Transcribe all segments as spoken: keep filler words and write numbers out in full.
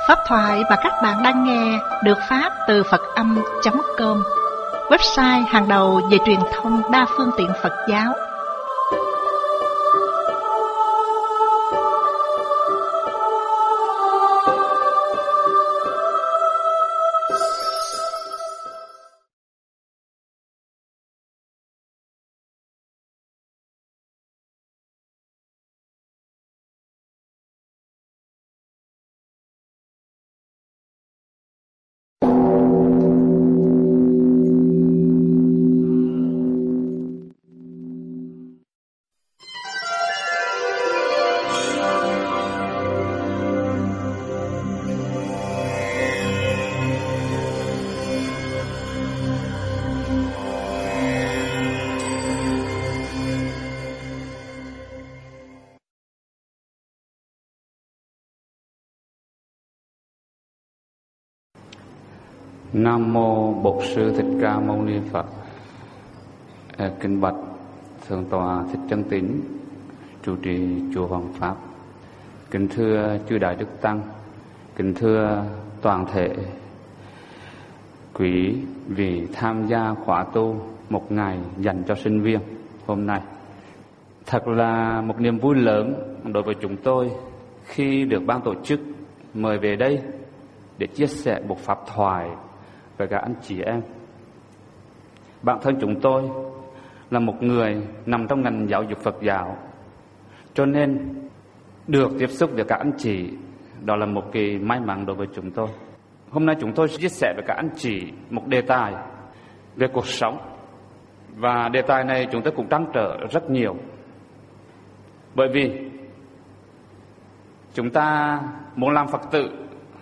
Pháp thoại mà các bạn đang nghe được phát từ Phật Âm chấm com, website hàng đầu về truyền thông đa phương tiện Phật giáo. Nam mô Bổn Sư Thích Ca Mâu Ni Phật. Kính bạch Thượng tọa Thích Chân Tín, trụ trì chùa Hoàng Pháp. Kính thưa chư đại đức tăng, kính thưa toàn thể quý vị tham gia khóa tu một ngày dành cho sinh viên hôm nay. Thật là một niềm vui lớn đối với chúng tôi khi được ban tổ chức mời về đây để chia sẻ một pháp thoại với các anh chị em. Bản thân chúng tôi là một người nằm trong ngành giáo dục Phật giáo, cho nên được tiếp xúc với các anh chị đó là một cái may mắn đối với chúng tôi. Hôm nay chúng tôi sẽ chia sẻ với các anh chị một đề tài về cuộc sống, và đề tài này chúng tôi cũng trăn trở rất nhiều, bởi vì chúng ta muốn làm Phật tử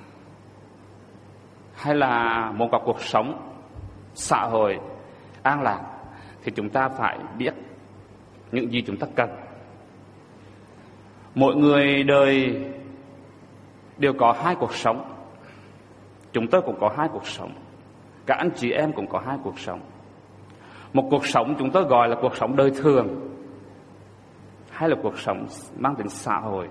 hay là muốn có cuộc sống xã hội an lạc thì chúng ta phải biết những gì chúng ta cần. Mỗi người đời đều có hai cuộc sống. Chúng tôi cũng có hai cuộc sống. Các anh chị em cũng có hai cuộc sống. Một cuộc sống chúng tôi gọi là cuộc sống đời thường, hay là cuộc sống mang tính xã hội.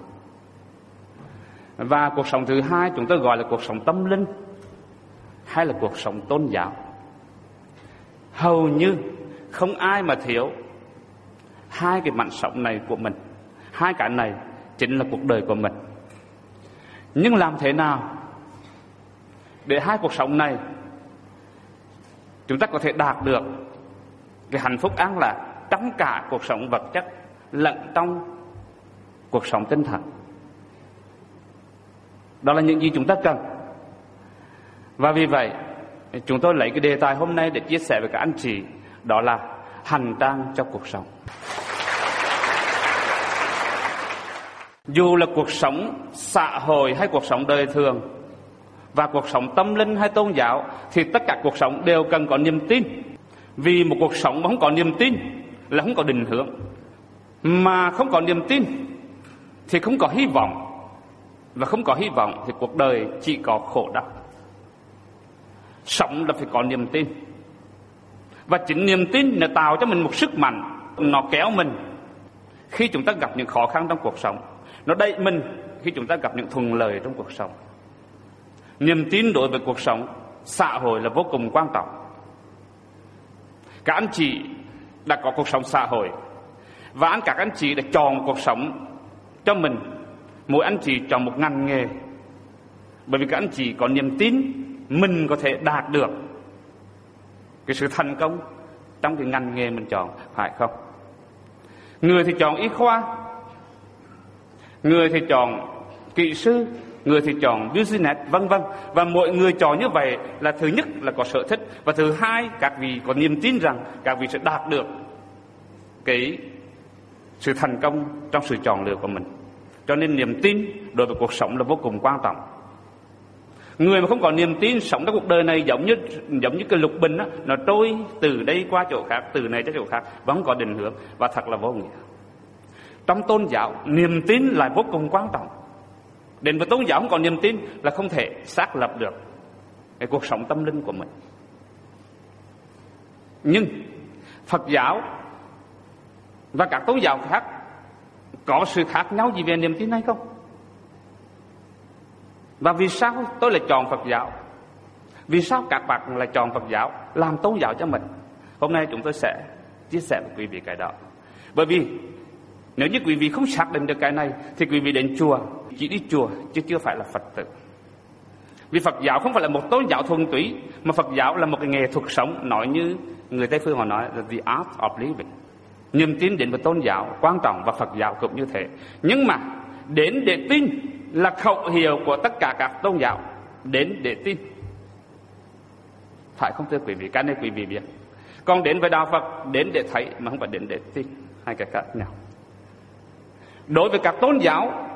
Và cuộc sống thứ hai chúng tôi gọi là cuộc sống tâm linh, hay là cuộc sống tôn giáo. Hầu như không ai mà thiếu hai cái mảnh sống này của mình. Hai cái này chính là cuộc đời của mình. Nhưng làm thế nào để hai cuộc sống này chúng ta có thể đạt được cái hạnh phúc an lạc trong cả cuộc sống vật chất lẫn trong cuộc sống tinh thần? Đó là những gì chúng ta cần. Và vì vậy chúng tôi lấy cái đề tài hôm nay để chia sẻ với các anh chị, đó là hành trang cho cuộc sống. Dù là cuộc sống xã hội hay cuộc sống đời thường, và cuộc sống tâm linh hay tôn giáo, thì tất cả cuộc sống đều cần có niềm tin. Vì một cuộc sống mà không có niềm tin là không có định hướng, mà không có niềm tin thì không có hy vọng, và không có hy vọng thì cuộc đời chỉ có khổ đau. Sống là phải có niềm tin, và chính niềm tin là tạo cho mình một sức mạnh, nó kéo mình khi chúng ta gặp những khó khăn trong cuộc sống, nó đẩy mình khi chúng ta gặp những thuận lợi trong cuộc sống. Niềm tin đối với cuộc sống xã hội là vô cùng quan trọng. Các anh chị đã có cuộc sống xã hội, và các anh chị đã chọn cuộc sống cho mình. Mỗi anh chị chọn một ngành nghề, bởi vì các anh chị có niềm tin mình có thể đạt được cái sự thành công trong cái ngành nghề mình chọn, phải không? Người thì chọn y khoa, người thì chọn kỹ sư, người thì chọn business, vân vân. Và mỗi người chọn như vậy là thứ nhất là có sở thích, và thứ hai các vị có niềm tin rằng các vị sẽ đạt được cái sự thành công trong sự chọn lựa của mình. Cho nên niềm tin đối với cuộc sống là vô cùng quan trọng. Người mà không có niềm tin sống trong cuộc đời này giống như giống như cái lục bình đó, nó trôi từ đây qua chỗ khác, từ này tới chỗ khác, và không có định hướng, và thật là vô nghĩa. Trong tôn giáo, niềm tin là vô cùng quan trọng. Đến với tôn giáo không có niềm tin là không thể xác lập được cái cuộc sống tâm linh của mình. Nhưng Phật giáo và các tôn giáo khác có sự khác nhau gì về niềm tin hay không? Và vì sao tôi lại chọn Phật giáo? Vì sao các bạn lại chọn Phật giáo làm tôn giáo cho mình? Hôm nay chúng tôi sẽ chia sẻ với quý vị cái đó. Bởi vì nếu như quý vị không xác định được cái này thì quý vị đến chùa chỉ đi chùa chứ chưa phải là Phật tử. Vì Phật giáo không phải là một tôn giáo thuần túy, mà Phật giáo là một cái nghệ thuật sống. Nói như người Tây phương họ nói là the art of living. Niềm tin đến với tôn giáo quan trọng, và Phật giáo cũng như thế. Nhưng mà đến để tin là khẩu hiệu của tất cả các tôn giáo. Đến để tin, phải không thưa quý vị? Cái này quý vị biết. Còn đến với đạo Phật, đến để thấy mà không phải đến để tin, hai cái khác nhau. Đối với các tôn giáo,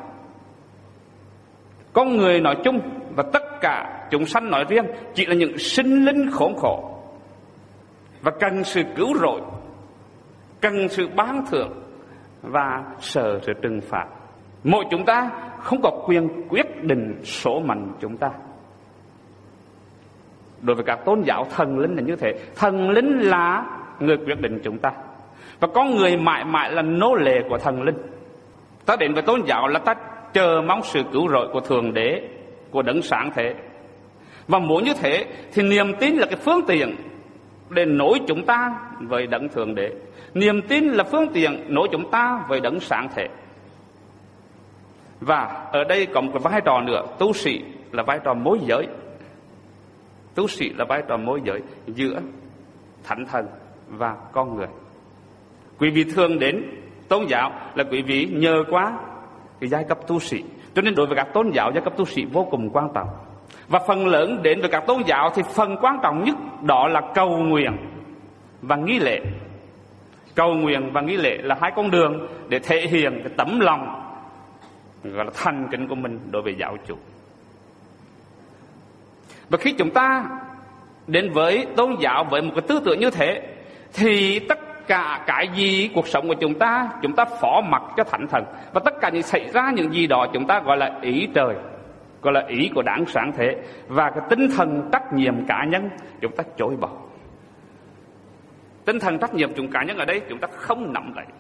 con người nói chung và tất cả chúng sanh nói riêng chỉ là những sinh linh khốn khổ và cần sự cứu rỗi, cần sự ban thưởng và sợ sự trừng phạt. Mỗi chúng ta không có quyền quyết định số mệnh chúng ta. Đối với các tôn giáo, thần linh là như thế. Thần linh là người quyết định chúng ta, và con người mãi mãi là nô lệ của thần linh. Ta đến với tôn giáo là ta chờ mong sự cứu rỗi của Thượng Đế, của Đấng Sáng Thế. Và muốn như thế thì niềm tin là cái phương tiện để nối chúng ta với Đấng Thượng Đế. Niềm tin là phương tiện nối chúng ta với Đấng Sáng Thế. Và ở đây có một cái vai trò nữa, tu sĩ là vai trò môi giới. Tu sĩ là vai trò môi giới giữa thánh thần và con người. Quý vị thường đến tôn giáo là quý vị nhờ qua cái giai cấp tu sĩ, cho nên đối với các tôn giáo, giai cấp tu sĩ vô cùng quan trọng. Và phần lớn đến với các tôn giáo thì phần quan trọng nhất đó là cầu nguyện và nghi lễ. Cầu nguyện và nghi lễ là hai con đường để thể hiện cái tấm lòng gọi là thành kính của mình đối với giáo chủ. Và khi chúng ta đến với tôn giáo với một cái tư tưởng như thế thì tất cả cái gì cuộc sống của chúng ta, chúng ta phó mặc cho thánh thần. Và tất cả những xảy ra những gì đó chúng ta gọi là ý trời, gọi là ý của Đấng Sáng Thế. Và cái tinh thần trách nhiệm cá nhân chúng ta chối bỏ. Tinh thần trách nhiệm chúng cá nhân ở đây chúng ta không nắm lấy.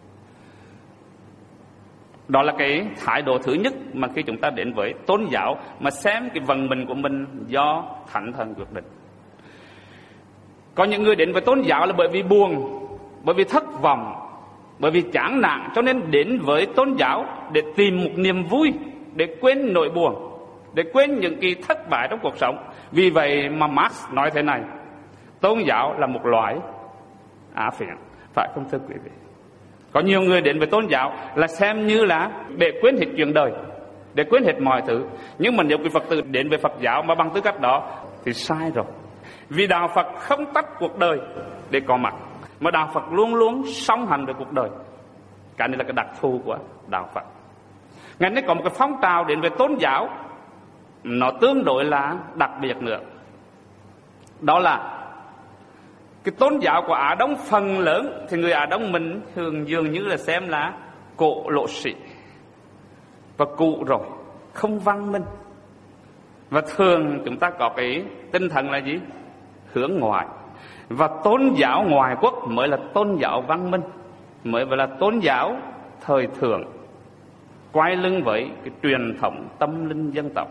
Đó là cái thái độ thứ nhất mà khi chúng ta đến với tôn giáo mà xem cái vận mệnh của mình do thánh thần quyết định. Có những người đến với tôn giáo là bởi vì buồn, bởi vì thất vọng, bởi vì chán nản, cho nên đến với tôn giáo để tìm một niềm vui, để quên nỗi buồn, để quên những cái thất bại trong cuộc sống. Vì vậy mà Marx nói thế này: tôn giáo là một loại á phiện. Phải không thưa quý vị? Có nhiều người đến với tôn giáo là xem như là để quên hết chuyện đời, để quên hết mọi thứ. Nhưng mà nếu quý Phật tử đến với Phật giáo mà bằng tư cách đó thì sai rồi. Vì đạo Phật không tách cuộc đời để có mặt, mà đạo Phật luôn luôn song hành với cuộc đời. Cái này là cái đặc thù của đạo Phật. Ngày nay có một cái phong trào đến về tôn giáo, nó tương đối là đặc biệt nữa. Đó là cái tôn giáo của Á Đông phần lớn thì người Á Đông mình thường dường như là xem là cổ lộ sĩ và cụ rồi, không văn minh. Và thường chúng ta có cái tinh thần là gì? Hướng ngoại. Và tôn giáo ngoại quốc mới là tôn giáo văn minh, mới là tôn giáo thời thượng, quay lưng với cái truyền thống tâm linh dân tộc.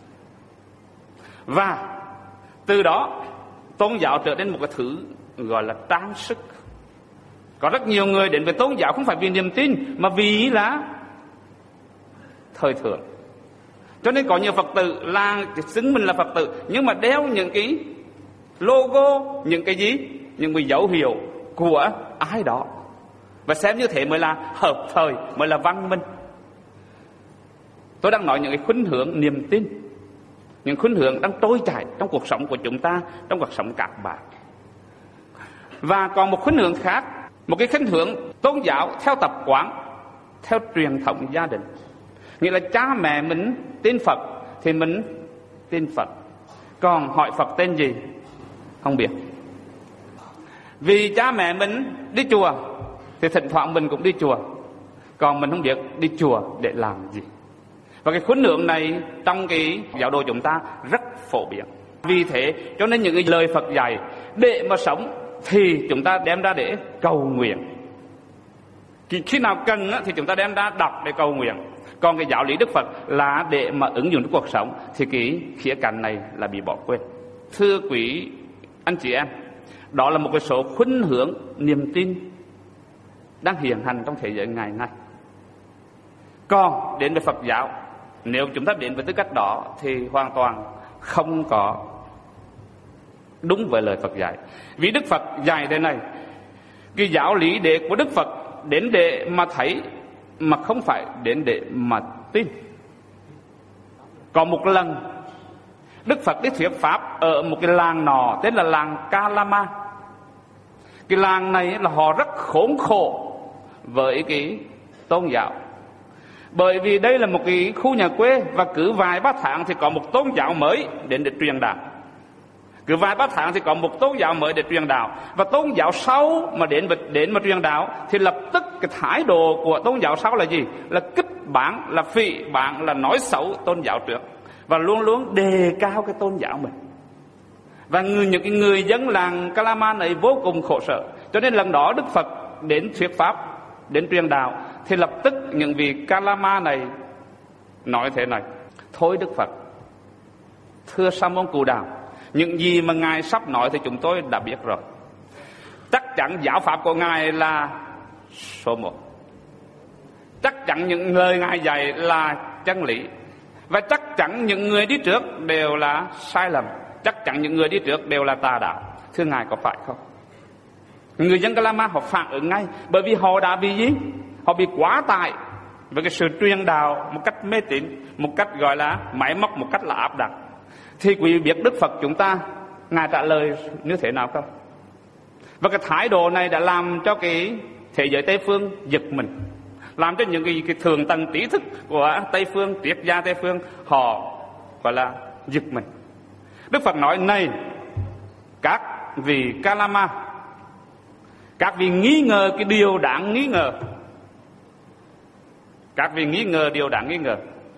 Và từ đó tôn giáo trở nên một cái thứ gọi là trang sức. Có rất nhiều người đến với tôn giáo không phải vì niềm tin, mà vì là thời thượng. Cho nên có nhiều Phật tử là xưng mình là Phật tử, nhưng mà đeo những cái logo, những cái gì, những cái dấu hiệu của ai đó, và xem như thế mới là hợp thời, mới là văn minh. Tôi đang nói những cái khuynh hướng niềm tin, những khuynh hướng đang trôi chảy trong cuộc sống của chúng ta, trong cuộc sống các bạn. Và còn một khuynh hướng khác, một cái khuynh hướng tôn giáo theo tập quán, theo truyền thống gia đình. Nghĩa là cha mẹ mình tin Phật thì mình tin Phật, còn hỏi Phật tên gì không biết. Vì cha mẹ mình đi chùa thì thỉnh thoảng mình cũng đi chùa, còn mình không biết đi chùa để làm gì. Và cái khuynh hướng này trong cái giáo đồ chúng ta rất phổ biến. Vì thế cho nên những cái lời Phật dạy để mà sống thì chúng ta đem ra để cầu nguyện. Khi nào cần thì chúng ta đem ra đọc để cầu nguyện. Còn cái giáo lý Đức Phật là để mà ứng dụng trong cuộc sống, thì cái khía cạnh này là bị bỏ quên. Thưa quý anh chị em, đó là một cái số khuynh hướng niềm tin đang hiện hành trong thế giới ngày nay. Còn đến với Phật giáo, nếu chúng ta đến với tư cách đó thì hoàn toàn không có đúng với lời Phật dạy. Vì Đức Phật dạy thế này, cái giáo lý để của Đức Phật đến để mà thấy, mà không phải đến để mà tin. Có một lần Đức Phật đi thuyết pháp ở một cái làng nọ tên là làng Kalama. Cái làng này là họ rất khốn khổ với cái tôn giáo, bởi vì đây là một cái khu nhà quê, và cứ vài ba tháng thì có một tôn giáo mới đến để truyền đạo. Cứ vài ba tháng thì có một tôn giáo mới để truyền đạo, và tôn giáo sau mà đến đến mà truyền đạo thì lập tức cái thái độ của tôn giáo sau là gì? Là kích báng, là phỉ báng, là nói xấu tôn giáo trước, và luôn luôn đề cao cái tôn giáo mình. Và người, những cái người dân làng Kalama này vô cùng khổ sở. Cho nên lần đó Đức Phật đến thuyết pháp, đến truyền đạo, thì lập tức những vị Kalama này nói thế này: thôi Đức Phật, thưa Sa môn Cù Đàm, những gì mà Ngài sắp nói thì chúng tôi đã biết rồi. Chắc chắn giáo pháp của Ngài là số một. Chắc chắn những lời Ngài dạy là chân lý. Và chắc chắn những người đi trước đều là sai lầm. Chắc chắn những người đi trước đều là tà đạo. Thưa Ngài có phải không? Người dân Kalama họ phản ứng ngay, bởi vì họ đã bị gì? Họ bị quá tải với cái sự truyền đạo một cách mê tín, một cách gọi là máy móc, một cách là áp đặt. Thì quý vị biết Đức Phật chúng ta Ngài trả lời như thế nào không? Và cái thái độ này đã làm cho cái thế giới Tây phương giật mình, làm cho những cái, cái thường tầng trí thức của Tây phương, triết gia Tây phương họ gọi là giật mình. Đức Phật nói: này các vị Kalama, các vị nghi ngờ cái điều đáng nghi ngờ. Các vị nghi ngờ điều đáng nghi ngờ.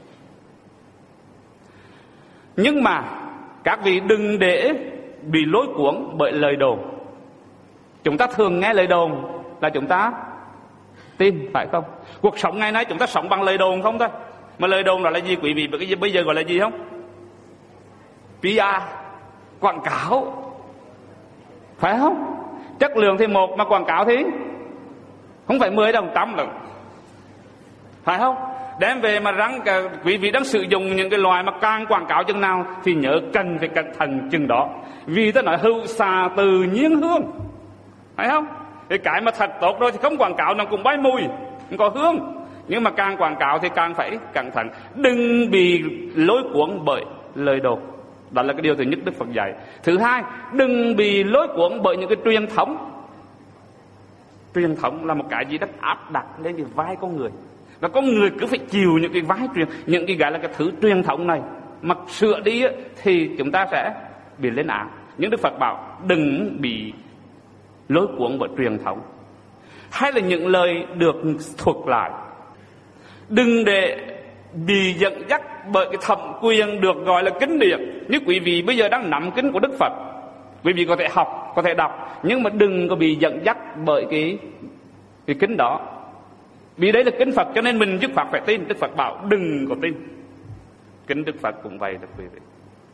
Nhưng mà các vị đừng để bị lối cuốn bởi lời đồn. Chúng ta thường nghe lời đồn là chúng ta tin, phải không? Cuộc sống ngày nay chúng ta sống bằng lời đồn không thôi. Mà lời đồn là gì quý vị? Bây giờ gọi là gì không? pê e rờ, quảng cáo, phải không? Chất lượng thì một, mà quảng cáo thì không phải mười đồng, trăm đồng, phải không? Đem về mà răng quý vị đang sử dụng những cái loài mà càng quảng cáo chừng nào thì nhớ cần phải cẩn thận chừng đó. Vì ta nói hữu xà tự nhiên hương, phải không? Cái cái mà thật tốt rồi thì không quảng cáo nó cũng bay mùi, không có hương. Nhưng mà càng quảng cáo thì càng phải cẩn thận, đừng bị lối cuốn bởi lời đồn. Đó là cái điều thứ nhất Đức Phật dạy. Thứ hai, đừng bị lối cuốn bởi những cái truyền thống. Truyền thống là một cái gì đó áp đặt lên cái vai con người, và con người cứ phải chịu những cái vai truyền, những cái gọi là cái thứ truyền thống này. Mà sửa đi thì chúng ta sẽ bị lên án. Nhưng Đức Phật bảo đừng bị lối cuốn bởi truyền thống, hay là những lời được thuật lại. Đừng để bị dẫn dắt bởi cái thẩm quyền được gọi là kinh điển. Như quý vị bây giờ đang nắm kinh của Đức Phật, quý vị có thể học, có thể đọc, nhưng mà đừng có bị dẫn dắt bởi cái, cái kinh đó. Vì đấy là kinh Phật, cho nên mình dứt khoát phải tin. Đức Phật bảo đừng có tin. Kinh Đức Phật cũng vậy đó quý vị.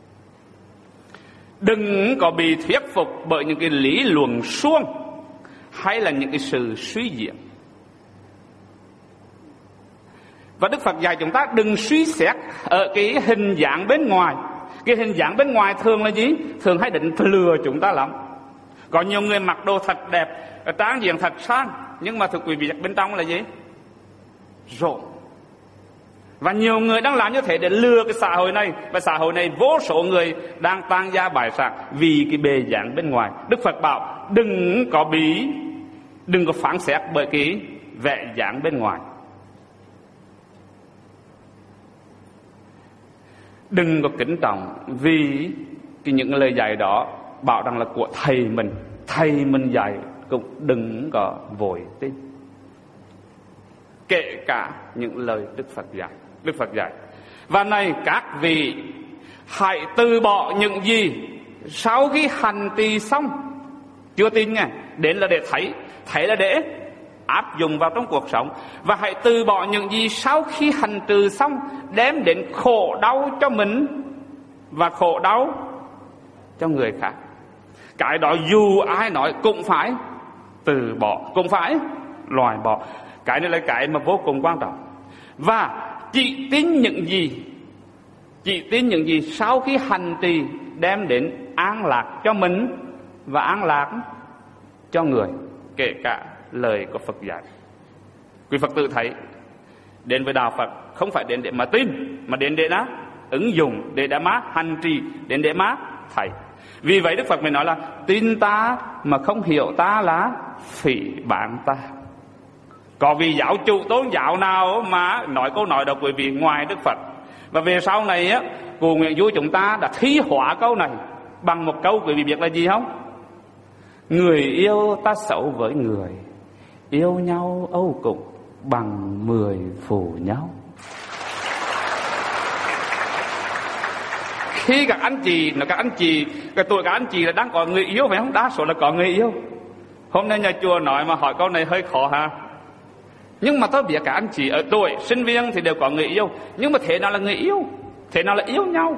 Đừng có bị thuyết phục bởi những cái lý luận suông hay là những cái sự suy diễn. Và Đức Phật dạy chúng ta đừng suy xét ở cái hình dạng bên ngoài. Cái hình dạng bên ngoài thường là gì? Thường hay định lừa chúng ta lắm. Có nhiều người mặc đồ thật đẹp, tráng diện thật sang, nhưng mà thực quý vị bên trong là gì? Rộn. Và nhiều người đang làm như thế để lừa cái xã hội này. Và xã hội này vô số người đang tan gia bại sản vì cái bề dáng bên ngoài. Đức Phật bảo đừng có bị, đừng có phán xét bởi cái vẻ dáng bên ngoài. Đừng có kính trọng vì cái những lời dạy đó bảo rằng là của thầy mình, thầy mình dạy, cũng đừng có vội tin. Kể cả những lời Đức Phật dạy. Đức Phật dạy: và này các vị, hãy từ bỏ những gì sau khi hành trì xong. Chưa tin nghe, đến là để thấy, thấy là để áp dụng vào trong cuộc sống. Và hãy từ bỏ những gì sau khi hành trừ xong đem đến khổ đau cho mình và khổ đau cho người khác. Cái đó dù ai nói cũng phải từ bỏ, cũng phải loại bỏ. Cái này là cái mà vô cùng quan trọng. Và chỉ tin những gì Chỉ tin những gì sau khi hành trì đem đến an lạc cho mình và an lạc cho người, kể cả lời của Phật dạy. Quý Phật tử thấy đến với đạo Phật không phải đến để mà tin, mà đến để đã ứng dụng, để đã má hành trì, đến để má thầy. Vì vậy Đức Phật mới nói là tin ta mà không hiểu ta là phỉ báng ta. Có vì giáo chủ tôn giáo nào mà nói câu nói đó quý vị ngoài Đức Phật? Và về sau này á, cụ Nguyễn Du chúng ta đã thí hóa câu này bằng một câu quý vị biết là gì không? Người yêu ta xấu với người, yêu nhau âu cục bằng mười phù nhau. Khi các anh chị, các anh chị, cái tuổi các anh chị là đang có người yêu phải không? Đa số là có người yêu. Hôm nay nhà chùa nói mà hỏi câu này hơi khó ha. Nhưng mà tôi biết các anh chị ở tuổi sinh viên thì đều có người yêu. Nhưng mà thế nào là người yêu? Thế nào là yêu nhau?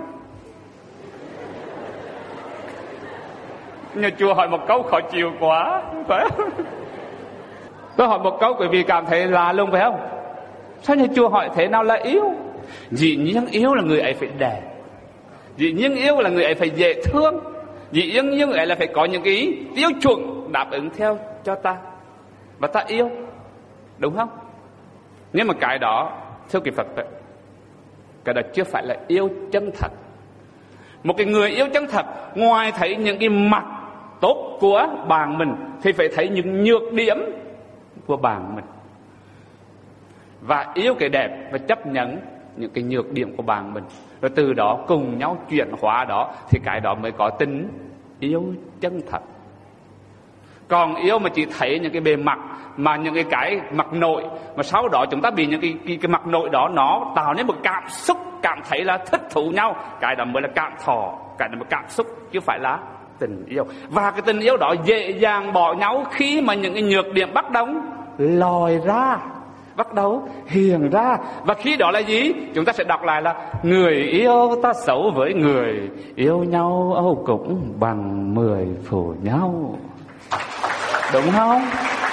Nhà chùa hỏi một câu khó chịu quá, phải không? Tôi hỏi một câu quý vị cảm thấy lạ luôn phải không? Sao nhà chùa hỏi thế nào là yêu? Dĩ nhiên yêu là người ấy phải đẹp, dĩ nhiên yêu là người ấy phải dễ thương, dĩ nhiên người ấy là phải có những cái tiêu chuẩn đáp ứng theo cho ta và ta yêu, đúng không? Nhưng mà cái đó thưa quý Phật tử, cái đó chưa phải là yêu chân thật. Một cái người yêu chân thật, ngoài thấy những cái mặt tốt của bạn mình thì phải thấy những nhược điểm của bạn mình, và yêu cái đẹp và chấp nhận những cái nhược điểm của bạn mình, rồi từ đó cùng nhau chuyển hóa đó, thì cái đó mới có tính yêu chân thật. Còn yêu mà chỉ thấy những cái bề mặt, mà những cái cái mặt nội, mà sau đó chúng ta bị những cái, cái, cái mặt nội đó nó tạo nên một cảm xúc, cảm thấy là thích thú nhau, cái đó mới là cảm thọ, cái đó mới cảm xúc, chứ phải là tình yêu. Và cái tình yêu đó dễ dàng bỏ nhau khi mà những cái nhược điểm bắt đầu lòi ra, bắt đầu hiện ra. Và khi đó là gì? Chúng ta sẽ đọc lại là người yêu ta xấu với người, yêu nhau âu cũng bằng mười phù nhau. Đúng không?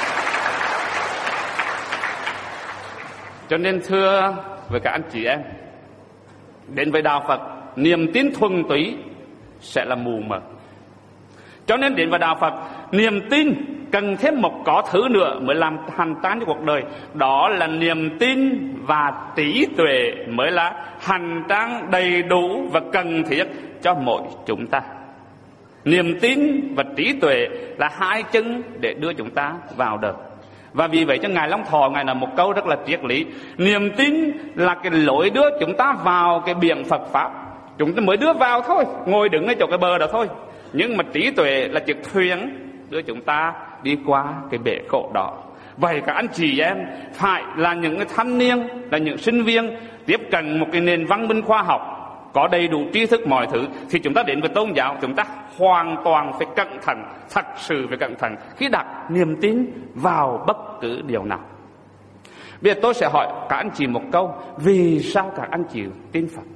Cho nên thưa với các anh chị em, đến với đạo Phật, niềm tin thuần túy sẽ là mù mờ. Cho nên đến với đạo Phật, niềm tin cần thêm một có thứ nữa mới làm hành trang cho cuộc đời. Đó là niềm tin và trí tuệ mới là hành trang đầy đủ và cần thiết cho mỗi chúng ta. Niềm tin và trí tuệ là hai chân để đưa chúng ta vào đời. Và vì vậy cho Ngài Long Thọ, Ngài nói một câu rất là triết lý: niềm tin là cái lối đưa chúng ta vào cái biển Phật Pháp. Chúng ta mới đưa vào thôi, ngồi đứng ở chỗ cái bờ đó thôi. Nhưng mà trí tuệ là chiếc thuyền đưa chúng ta đi qua cái bể khổ đó. Vậy các anh chị em phải là những cái thanh niên, là những sinh viên tiếp cận một cái nền văn minh khoa học, có đầy đủ tri thức mọi thứ, thì chúng ta đến với tôn giáo, chúng ta hoàn toàn phải cẩn thận, thật sự phải cẩn thận khi đặt niềm tin vào bất cứ điều nào. Bây giờ tôi sẽ hỏi các anh chị một câu: vì sao các anh chị tin Phật?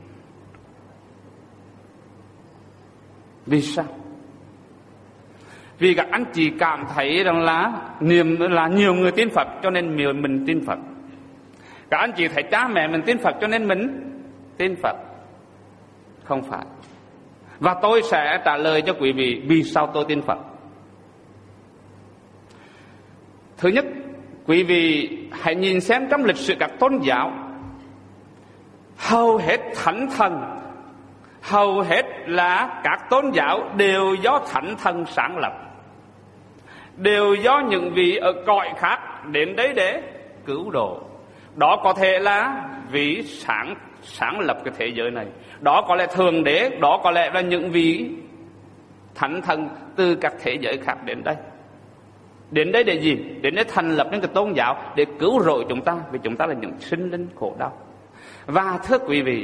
Vì sao? Vì các anh chị cảm thấy rằng là niềm là nhiều người tin Phật cho nên mình tin Phật. Các anh chị thấy cha mẹ mình tin Phật cho nên mình tin Phật. Không phải. Và tôi sẽ trả lời cho quý vị vì sao tôi tin Phật. Thứ nhất, quý vị hãy nhìn xem trong lịch sử các tôn giáo, hầu hết thánh thần, hầu hết là các tôn giáo đều do thánh thần sáng lập, đều do những vị ở cõi khác đến đấy để cứu độ. Đó có thể là vị sáng sáng lập cái thế giới này, đó có lẽ thượng đế, đó có lẽ là những vị thánh thần từ các thế giới khác đến đây. Đến đây để gì? Đến để thành lập nên cái tôn giáo để cứu rỗi chúng ta, vì chúng ta là những sinh linh khổ đau. Và thưa quý vị,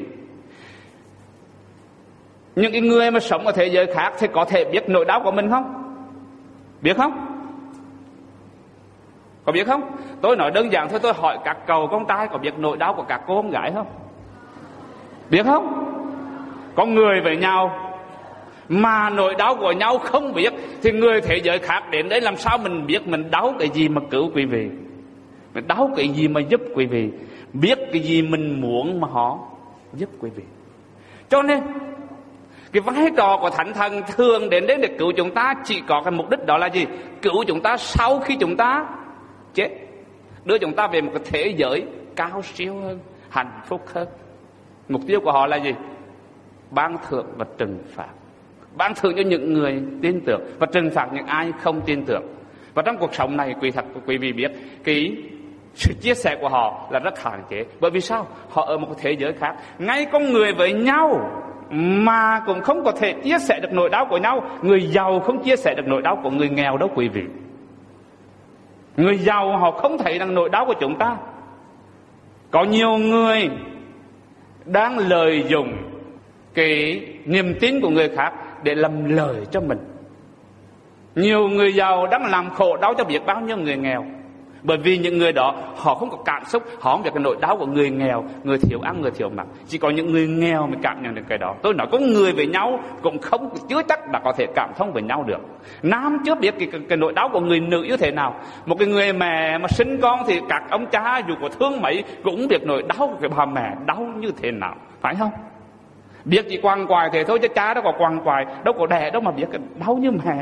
những cái người mà sống ở thế giới khác thì có thể biết nỗi đau của mình không? Biết không? Có biết không? Tôi nói đơn giản thôi, tôi hỏi các cậu con trai có biết nỗi đau của các cô con gái không? Biết không? Có người với nhau mà nỗi đau của nhau không biết, thì người thế giới khác đến đấy làm sao mình biết mình đau cái gì mà cứu quý vị, mình đau cái gì mà giúp quý vị, biết cái gì mình muốn mà họ giúp quý vị. Cho nên cái vai trò của Thánh Thần thường đến đến để cứu chúng ta chỉ có cái mục đích đó là gì? Cứu chúng ta sau khi chúng ta chết, đưa chúng ta về một cái thế giới cao siêu hơn, hạnh phúc hơn. Mục tiêu của họ là gì? Ban thưởng và trừng phạt. Ban thưởng cho những người tin tưởng và trừng phạt những ai không tin tưởng. Và trong cuộc sống này quý thật quý vị biết cái sự chia sẻ của họ là rất hạn chế. Bởi vì sao? Họ ở một thế giới khác. Ngay con người với nhau mà cũng không có thể chia sẻ được nỗi đau của nhau. Người giàu không chia sẻ được nỗi đau của người nghèo đâu quý vị. Người giàu họ không thấy rằng nỗi đau của chúng ta. Có nhiều người đang lợi dụng cái niềm tin của người khác để làm lời cho mình. Nhiều người giàu đang làm khổ đau cho biết bao nhiêu người nghèo. Bởi vì những người đó họ không có cảm xúc, họ không biết cái nỗi đau của người nghèo, người thiếu ăn, người thiếu mặc. Chỉ có những người nghèo mới cảm nhận được cái đó. Tôi nói có người với nhau cũng không chưa chắc đã có thể cảm thông với nhau được. Nam chưa biết cái, cái, cái nỗi đau của người nữ như thế nào. Một cái người mẹ mà sinh con thì các ông cha dù có thương mấy cũng biết nỗi đau của cái bà mẹ đau như thế nào, phải không? Biết chỉ quằn quại thế thôi chứ cha đâu có quằn quại, đâu có đẻ đâu mà biết cái đau như mẹ.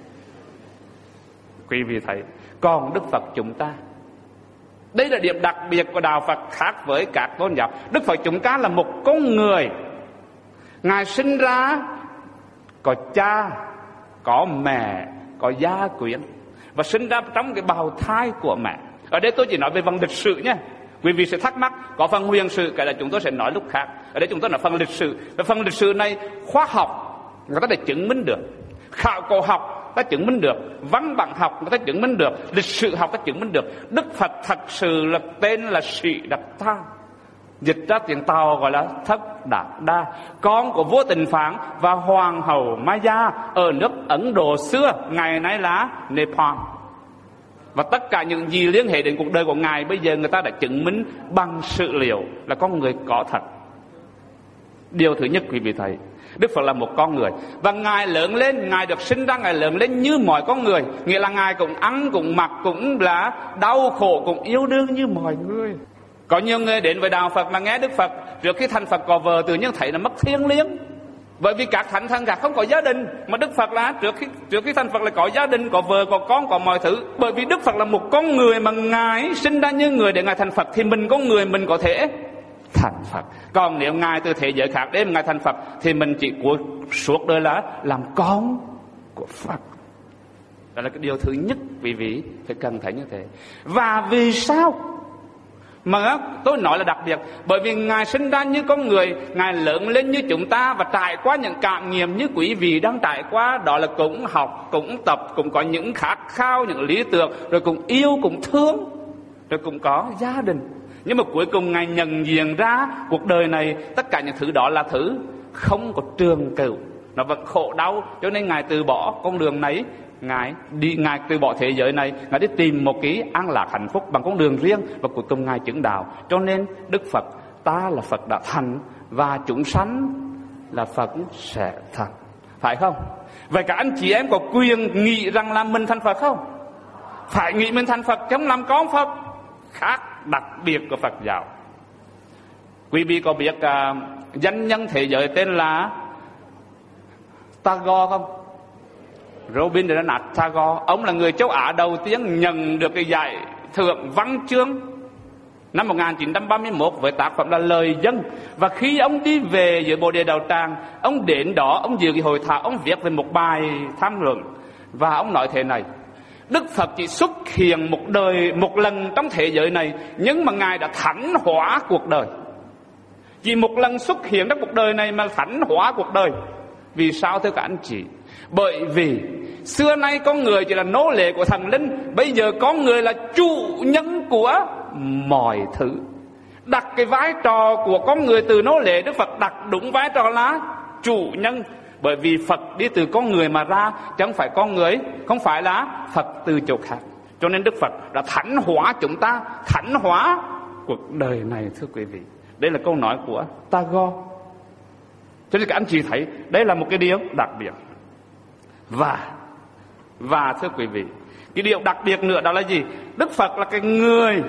Quý vị thấy, còn Đức Phật chúng ta, đây là điểm đặc biệt của đạo Phật khác với các tôn giáo. Đức Phật chúng ta là một con người. Ngài sinh ra có cha, có mẹ, có gia quyến, và sinh ra trong cái bào thai của mẹ. Ở đây tôi chỉ nói về phần lịch sử nhé. Quý vị sẽ thắc mắc, có phần huyền sự, cái là chúng tôi sẽ nói lúc khác. Ở đây chúng tôi nói phần lịch sử. Và phần lịch sử này, khoa học người ta đã chứng minh được, khảo cổ học ta chứng minh được, văn bản học người ta chứng minh được, lịch sử học ta chứng minh được. Đức Phật thật sự là tên là Sĩ Đạt Đa, dịch ra tiếng Tàu gọi là Thất Đạt Đa, con của vua Tịnh Phạn và hoàng hậu Maya ở nước Ấn Độ xưa, ngày nay là Nepal. Và tất cả những gì liên hệ đến cuộc đời của Ngài bây giờ người ta đã chứng minh bằng sự liệu là con người có thật. Điều thứ nhất quý vị thấy, Đức Phật là một con người. Và Ngài lớn lên, Ngài được sinh ra, Ngài lớn lên như mọi con người. Nghĩa là Ngài cũng ăn, cũng mặc, cũng là đau khổ, cũng yêu đương như mọi người. Có nhiều người đến với đạo Phật mà nghe Đức Phật trước khi thành Phật có vợ tự nhiên thấy là mất thiêng liêng. Bởi vì các thánh thần khác không có gia đình, mà Đức Phật là trước khi trước khi thành Phật là có gia đình, có vợ, có con, có mọi thứ. Bởi vì Đức Phật là một con người mà Ngài sinh ra như người để Ngài thành Phật, thì mình con người mình có thể thành Phật. Còn nếu Ngài từ thế giới khác đến Ngài thành Phật thì mình chỉ của suốt đời là làm con của Phật. Đó là cái điều thứ nhất quý vị phải cần thấy như thế. Và vì sao mà tôi nói là đặc biệt? Bởi vì Ngài sinh ra như con người, Ngài lớn lên như chúng ta và trải qua những cảm nghiệm như quý vị đang trải qua. Đó là cũng học, cũng tập, cũng có những khát khao, những lý tưởng, rồi cũng yêu, cũng thương, rồi cũng có gia đình. Nhưng mà cuối cùng Ngài nhận diện ra cuộc đời này tất cả những thứ đó là thứ không có trường cửu, nó vẫn khổ đau. Cho nên Ngài từ bỏ con đường này, Ngài đi Ngài từ bỏ thế giới này, Ngài đi tìm một cái an lạc hạnh phúc bằng con đường riêng, và cuối cùng Ngài chứng đạo. Cho nên Đức Phật, ta là Phật đã thành, và chúng sanh là Phật sẽ thành, phải không? Vậy cả anh chị em có quyền nghĩ rằng là mình thành Phật không? Phải nghĩ mình thành Phật, chống làm con Phật. Khác đặc biệt của Phật giáo. Quý vị có biết uh, danh nhân thế giới tên là Tagore không? Rabindranath Tagore. Ông là người châu Á đầu tiên nhận được cái giải thưởng văn chương năm một nghìn chín trăm ba mươi mốt với tác phẩm là Lời Dân. Và khi ông đi về giữa Bồ Đề Đạo Tràng, ông đến đó, ông dự cái hội thảo, ông viết về một bài tham luận. Và ông nói thế này: Đức Phật chỉ xuất hiện một đời một lần trong thế giới này, nhưng mà Ngài đã thánh hóa cuộc đời. Chỉ một lần xuất hiện trong cuộc đời này mà thánh hóa cuộc đời. Vì sao thưa các anh chị? Bởi vì xưa nay con người chỉ là nô lệ của thần linh, bây giờ con người là chủ nhân của mọi thứ. Đặt cái vai trò của con người từ nô lệ, Đức Phật đặt đúng vai trò là chủ nhân. Bởi vì Phật đi từ con người mà ra, chứ không phải con người, không phải là Phật từ chỗ khác. Cho nên Đức Phật đã thánh hóa chúng ta, thánh hóa cuộc đời này, thưa quý vị. Đây là câu nói của Tagore. Cho nên các anh chị thấy đây là một cái điều đặc biệt. Và Và thưa quý vị, cái điều đặc biệt nữa đó là gì? Đức Phật là cái người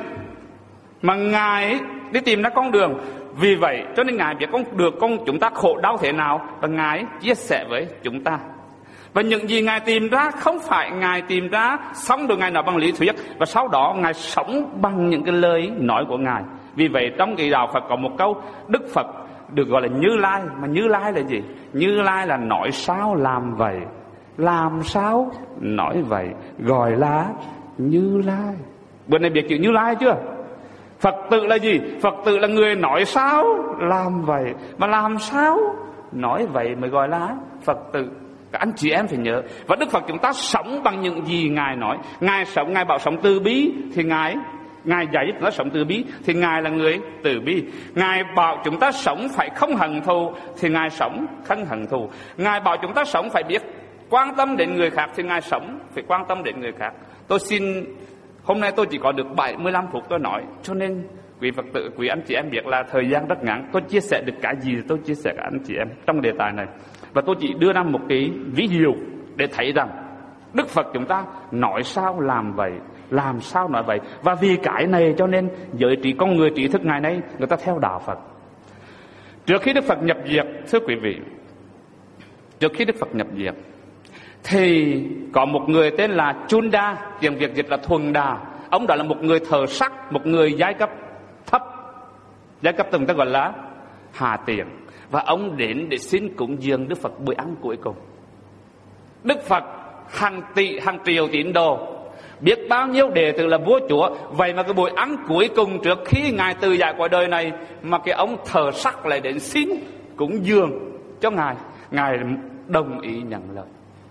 mà Ngài đi tìm ra con đường. Vì vậy cho nên Ngài biết con được con chúng ta khổ đau thế nào, và Ngài chia sẻ với chúng ta. Và những gì Ngài tìm ra không phải Ngài tìm ra xong rồi Ngài nói bằng lý thuyết, và sau đó Ngài sống bằng những cái lời nói của Ngài. Vì vậy trong cái đạo Phật có một câu, Đức Phật được gọi là Như Lai. Mà Như Lai là gì? Như Lai là nói sao làm vậy, làm sao nói vậy, gọi là Như Lai. Bữa nay biết chữ Như Lai chưa? Phật tự là gì? Phật tự là người nói sao làm vậy, mà làm sao nói vậy mới gọi là Phật tự. Các anh chị em phải nhớ. Và Đức Phật chúng ta sống bằng những gì Ngài nói. Ngài sống, Ngài bảo sống từ bi, thì Ngài Ngài dạy chúng ta sống từ bi, thì Ngài là người từ bi. Ngài bảo chúng ta sống phải không hận thù, thì Ngài sống không hận thù. Ngài bảo chúng ta sống phải biết quan tâm đến người khác, thì Ngài sống phải quan tâm đến người khác. Tôi xin, hôm nay tôi chỉ có được bảy mươi lăm phút tôi nói, cho nên quý Phật tử, quý anh chị em biết là thời gian rất ngắn. Tôi chia sẻ được cái gì tôi chia sẻ với anh chị em trong đề tài này. Và tôi chỉ đưa ra một cái ví dụ để thấy rằng Đức Phật chúng ta nói sao làm vậy, làm sao nói vậy. Và vì cái này cho nên giới trí con người trí thức ngày nay người ta theo đạo Phật. Trước khi Đức Phật nhập diệt, thưa quý vị, trước khi Đức Phật nhập diệt thì có một người tên là Chunda, tiếng Việt dịch là Thuần Đà. Ông đó là một người thợ sắt, một người giai cấp thấp, giai cấp từng ta gọi là hạ tiền. Và ông đến để xin cúng dường Đức Phật bữa ăn cuối cùng. Đức Phật hàng tỷ, hàng triệu tín đồ, biết bao nhiêu đệ tử là vua chúa. Vậy mà cái buổi ăn cuối cùng trước khi Ngài từ giải cõi đời này, mà cái ông thợ sắt lại đến xin cúng dường cho Ngài. Ngài đồng ý nhận lời.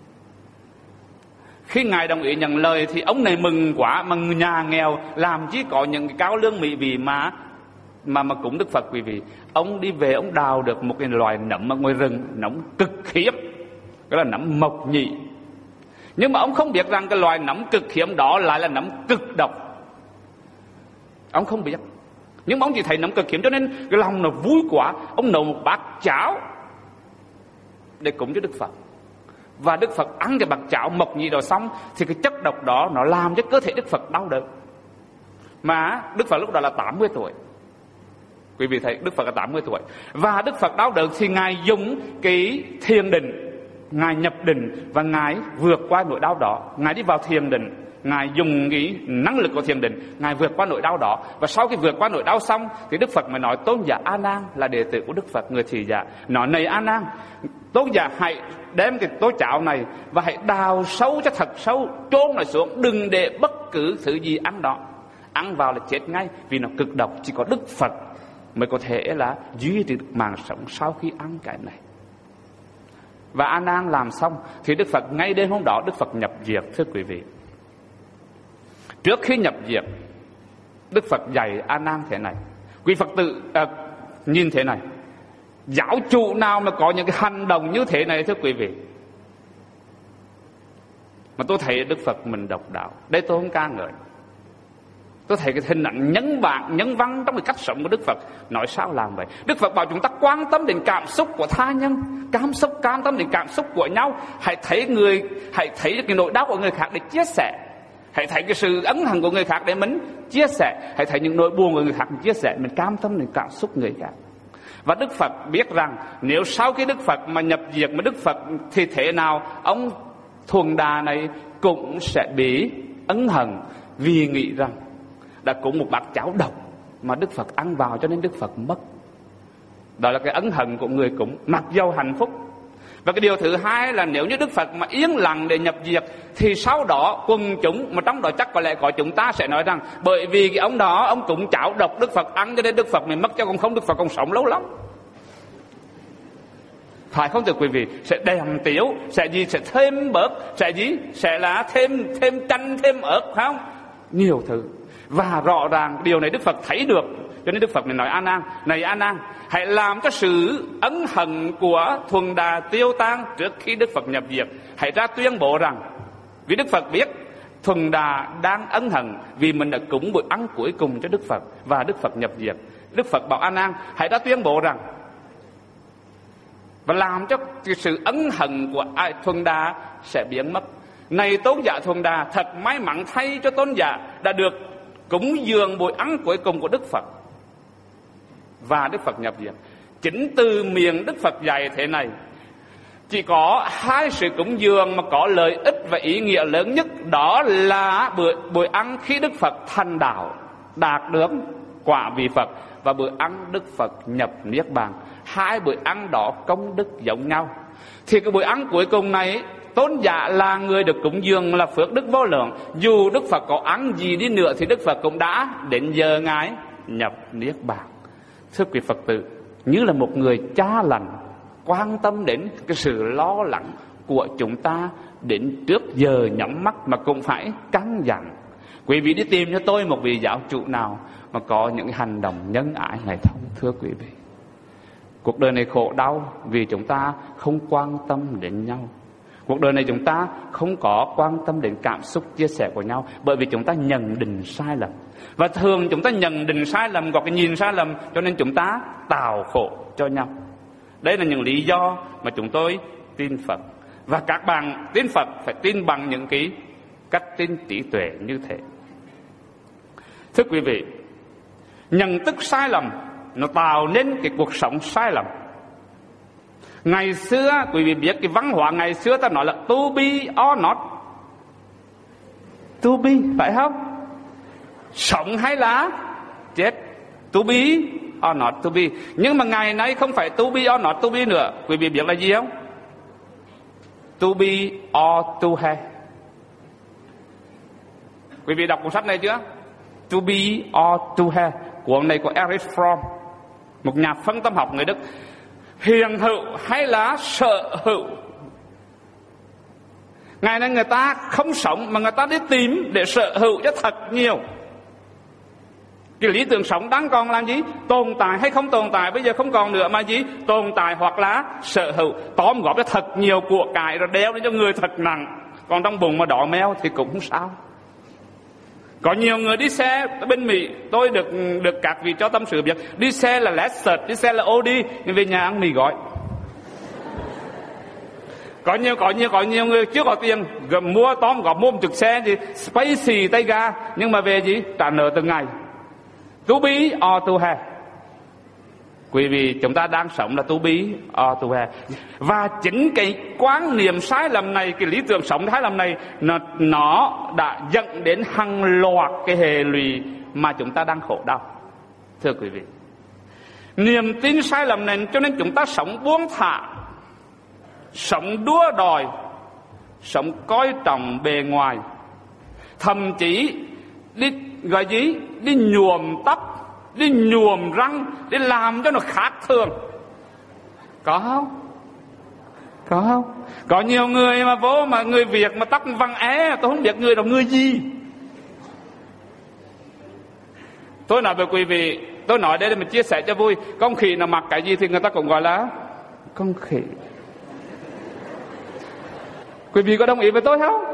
Khi Ngài đồng ý nhận lời thì ông này mừng quá. Mà nhà nghèo làm chỉ có những cái cao lương mỹ vị mà Mà mà cúng Đức Phật quý vị. Ông đi về ông đào được một cái loài nấm ở ngoài rừng, nấm cực hiếm, đó là nấm mộc nhị. Nhưng mà ông không biết rằng cái loài nấm cực hiếm đó lại là nấm cực độc. Ông không biết. Nhưng mà ông chỉ thấy nấm cực hiếm, cho nên cái lòng nó vui quá. Ông nấu một bát cháo để cúng cho Đức Phật. Và Đức Phật ăn cái bát cháo mộc nhị đó xong thì cái chất độc đó nó làm cho cơ thể Đức Phật đau đớn. Mà Đức Phật lúc đó là tám mươi tuổi. Quý vị thấy Đức Phật là tám mươi tuổi. Và Đức Phật đau đớn thì Ngài dùng cái thiền định, Ngài nhập định và Ngài vượt qua nỗi đau đó. Ngài đi vào thiền định, Ngài dùng cái năng lực của thiền định, Ngài vượt qua nỗi đau đó. Và sau khi vượt qua nỗi đau xong thì Đức Phật mới nói tôn giả A Nan là đệ tử của Đức Phật, người thị giả. Nói này A Nan, tôn giả hãy đem cái tô cháo này và hãy đào sâu cho thật sâu, chôn nó xuống, đừng để bất cứ thứ gì ăn đó. Ăn vào là chết ngay vì nó cực độc. Chỉ có Đức Phật mới có thể là duy trì được mạng sống sau khi ăn cái này. Và A Nan làm xong thì Đức Phật ngay đêm hôm đó Đức Phật nhập diệt, thưa quý vị. Trước khi nhập diệt, Đức Phật dạy A Nan thế này. Quý Phật tử à, nhìn thế này, giáo chủ nào mà có những cái hành động như thế này, thưa quý vị. Mà tôi thấy Đức Phật mình độc đạo. Đây tôi không ca ngợi. Tôi thấy cái hình ảnh nhân bản, nhân văn trong cái cách sống của Đức Phật. Nói sao làm vậy? Đức Phật bảo chúng ta quan tâm đến cảm xúc của tha nhân, cảm xúc, quan tâm đến cảm xúc của nhau. Hãy thấy người, hãy thấy cái nỗi đau của người khác để chia sẻ. Hãy thấy cái sự ân hận của người khác để mình chia sẻ. Hãy thấy những nỗi buồn của người khác mình chia sẻ. Mình cam tâm đến cảm xúc người khác. Và Đức Phật biết rằng nếu sau khi Đức Phật mà nhập diệt mà Đức Phật thì thế nào ông Thuần Đà này cũng sẽ bị ân hận, vì nghĩ rằng đã cúng một bát cháo độc mà Đức Phật ăn vào cho nên Đức Phật mất. Đó là cái ân hận của người cúng, mặc dầu hạnh phúc. Và cái điều thứ hai là nếu như Đức Phật mà yên lặng để nhập diệt thì sau đó quần chúng, mà trong đó chắc có lẽ có chúng ta sẽ nói rằng bởi vì cái ông đó ông cúng cháo độc Đức Phật ăn cho nên Đức Phật mới mất, chứ còn không Đức Phật còn sống lâu lắm. Phải không thưa quý vị? Sẽ đèn tiếu, sẽ gì, sẽ thêm bớt, sẽ gì, sẽ là thêm thêm chanh, thêm ớt, phải không? Nhiều thứ. Và rõ ràng điều này Đức Phật thấy được, cho nên Đức Phật mới nói A Nan, này A Nan, hãy làm cho sự ân hận của Thuần Đà tiêu tan trước khi Đức Phật nhập diệt. Hãy ra tuyên bố rằng, vì Đức Phật biết Thuần Đà đang ân hận vì mình đã cúng bữa ăn cuối cùng cho Đức Phật và Đức Phật nhập diệt. Đức Phật bảo A Nan hãy đã tuyên bố rằng, và làm cho cái sự ân hận của ai Thuần Đà sẽ biến mất. Này Tôn giả Thuần Đà, thật may mắn thay cho Tôn giả đã được cúng dường bữa ăn cuối cùng của Đức Phật và Đức Phật nhập diệt. Chính từ miệng Đức Phật dạy thế này, chỉ có hai sự cúng dường mà có lợi ích và ý nghĩa lớn nhất, đó là bữa, bữa ăn khi Đức Phật thành đạo, đạt được quả vị Phật, và bữa ăn Đức Phật nhập Niết Bàn. Hai bữa ăn đó công đức giống nhau. Thì cái bữa ăn cuối cùng này, Tôn giả là người được cúng dường là phước đức vô lượng. Dù Đức Phật có ăn gì đi nữa thì Đức Phật cũng đã đến giờ Ngài nhập Niết Bàn. Thưa quý Phật tử, như là một người cha lành quan tâm đến cái sự lo lắng của chúng ta đến trước giờ nhắm mắt mà cũng phải căn dặn. Quý vị đi tìm cho tôi một vị giáo chủ nào mà có những hành động nhân ái này không? Thưa quý vị, cuộc đời này khổ đau vì chúng ta không quan tâm đến nhau. Cuộc đời này chúng ta không có quan tâm đến cảm xúc chia sẻ của nhau, bởi vì chúng ta nhận định sai lầm. Và thường chúng ta nhận định sai lầm hoặc cái nhìn sai lầm, cho nên chúng ta tạo khổ cho nhau. Đây là những lý do mà chúng tôi tin Phật. Và các bạn tin Phật phải tin bằng những cái cách tin trí tuệ như thế. Thưa quý vị, nhận thức sai lầm nó tạo nên cái cuộc sống sai lầm. Ngày xưa quý vị biết cái văn hóa ngày xưa ta nói là to be or not to be, phải không? Sống hay là chết, to be or not to be. Nhưng mà ngày nay không phải to be or not to be nữa. Quý vị biết là gì không? To be or to have. Quý vị đọc cuốn sách này chưa? To be or to have. Cuốn này của Erich Fromm, một nhà phân tâm học người Đức. Hiện hữu hay là sở hữu. Ngày nay người ta không sống mà người ta đi tìm để sở hữu cho thật nhiều. Cái lý tưởng sống đang còn làm gì? Tồn tại hay không tồn tại bây giờ không còn nữa, mà gì? Tồn tại hoặc là sở hữu. Tóm góp cho thật nhiều của cải rồi đeo lên cho người thật nặng. Còn trong bụng mà đỏ meo thì cũng không sao. Có nhiều người đi xe bên Mỹ, tôi được được các vị cho tâm sự biết, đi xe là Lexus, đi xe là Audi, nhưng về nhà ăn mì gói. Có nhiều có nhiều có nhiều người chưa có tiền, gồm mua tóm góp mua một chục xe gì Spacey tay ga, nhưng mà về gì trả nợ từng ngày. To be or to have. Quý vị, chúng ta đang sống là to be or to have. Và chính cái quan niệm sai lầm này, cái lý tưởng sống sai lầm này, nó, nó đã dẫn đến hàng loạt cái hệ lụy mà chúng ta đang khổ đau. Thưa quý vị, niềm tin sai lầm này cho nên chúng ta sống buông thả, sống đua đòi, sống coi trọng bề ngoài, thậm chí đi gọi gì, đi nhuộm tóc, đi nhuộm răng, đi làm cho nó khác thường. Có không? Có không? Có nhiều người mà vô mà người Việt mà tóc vàng é, tôi không biết người đó người gì. Tôi nói với quý vị, tôi nói đây để mình chia sẻ cho vui. Con khỉ nào mặc cái gì thì người ta cũng gọi là con khỉ. Quý vị có đồng ý với tôi không?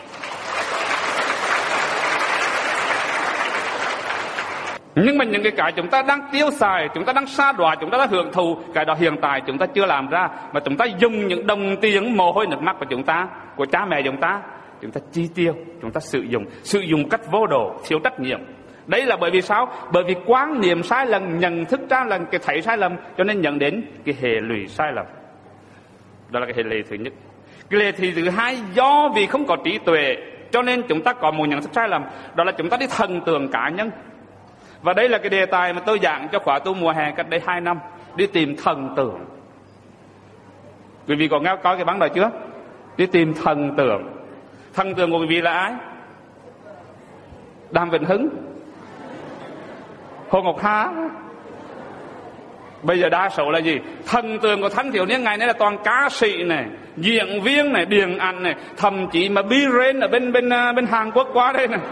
Nhưng mà những cái cái chúng ta đang tiêu xài, chúng ta đang sa đọa, chúng ta đang hưởng thụ, cái đó hiện tại chúng ta chưa làm ra, mà chúng ta dùng những đồng tiền mồ hôi nước mắt của chúng ta, của cha mẹ chúng ta, chúng ta chi tiêu, chúng ta sử dụng, sử dụng cách vô độ, thiếu trách nhiệm. Đấy là bởi vì sao? Bởi vì quan niệm sai lầm, nhận thức ra lần cái thấy sai lầm, cho nên dẫn đến cái hệ lụy sai lầm. Đó là cái hệ lụy thứ nhất. Cái hệ lụy thứ hai, do vì không có trí tuệ, cho nên chúng ta có một nhận thức sai lầm, đó là chúng ta đi thần tượng cá nhân. Và đây là cái đề tài mà tôi giảng cho khóa tu mùa hè cách đây hai năm, đi tìm thần tượng. Quý vị có nghe có cái bắn đó chưa? Đi tìm thần tượng. Thần tượng của quý vị là ai? Đàm Vĩnh Hưng, Hồ Ngọc Hà. Bây giờ đa số là gì? Thần tượng của thanh thiếu niên ngày nay là toàn ca sĩ này, diễn viên này, điện ảnh này, thậm chí mà B-Rain ở bên bên bên Hàn Quốc qua đây này.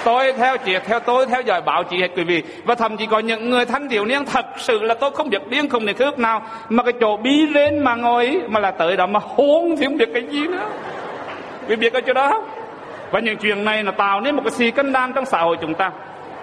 Tôi theo chị, theo tôi theo dõi báo chí hết quý vị. Và thậm chí có những người thanh thiếu niên thật sự là tôi không biết điên không được cước nào, mà cái chỗ bí lên mà ngồi mà là tới đó mà hôn thì không biết cái gì nữa. Quý vị biết cái chỗ đó không? Và những chuyện này nó tạo nên một cái xì cân đan trong xã hội chúng ta.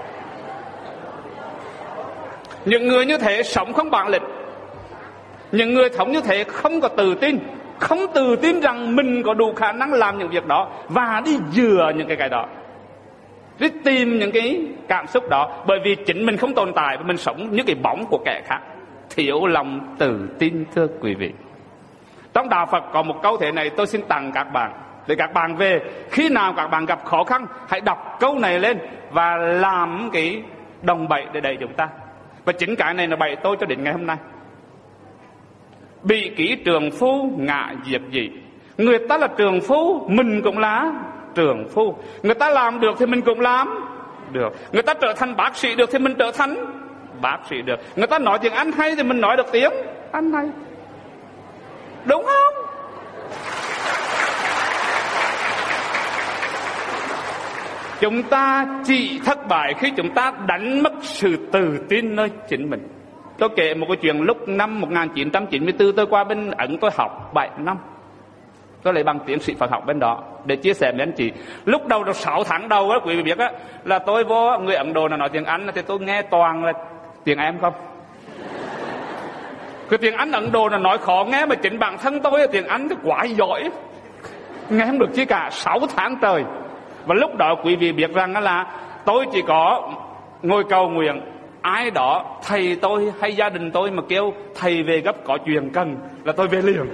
Những người như thế sống không bản lĩnh. Những người sống như thế không có tự tin, không tự tin rằng mình có đủ khả năng làm những việc đó và đi dựa những cái cái đó, đi tìm những cái cảm xúc đó, bởi vì chính mình không tồn tại và mình sống như cái bóng của kẻ khác. Thiếu lòng tự tin thưa quý vị. Trong đạo Phật có một câu thế này tôi xin tặng các bạn, để các bạn về khi nào các bạn gặp khó khăn hãy đọc câu này lên và làm cái đồng bậy để đẩy chúng ta. Và chính cái này là bậy tôi cho đến ngày hôm nay. Bị kỹ trường phu ngạ diệt dị. Người ta là trường phu, mình cũng là trường phu. Người ta làm được thì mình cũng làm được. Người ta trở thành bác sĩ được thì mình trở thành bác sĩ được. Người ta nói tiếng Anh hay thì mình nói được tiếng Anh hay. Đúng không? Chúng ta chỉ thất bại khi chúng ta đánh mất sự tự tin nơi chính mình. Tôi kể một cái chuyện lúc năm một nghìn chín trăm chín mươi tư tôi qua bên Ấn tôi học bảy năm. Tôi lấy bằng tiến sĩ Phật học bên đó để chia sẻ với anh chị. Lúc đầu được sáu tháng đầu đó quý vị biết á, là tôi vô người Ấn Độ nào nói tiếng Anh thì tôi nghe toàn là tiếng em không. Cái tiếng Anh Ấn Độ là nói khó nghe, mà chính bản thân tôi tiếng Anh thì quá giỏi, nghe không được chi cả. Sáu tháng trời. Và lúc đó quý vị biết rằng là tôi chỉ có ngồi cầu nguyện, ai đó thầy tôi hay gia đình tôi mà kêu thầy về gấp có chuyện cần là tôi về liền.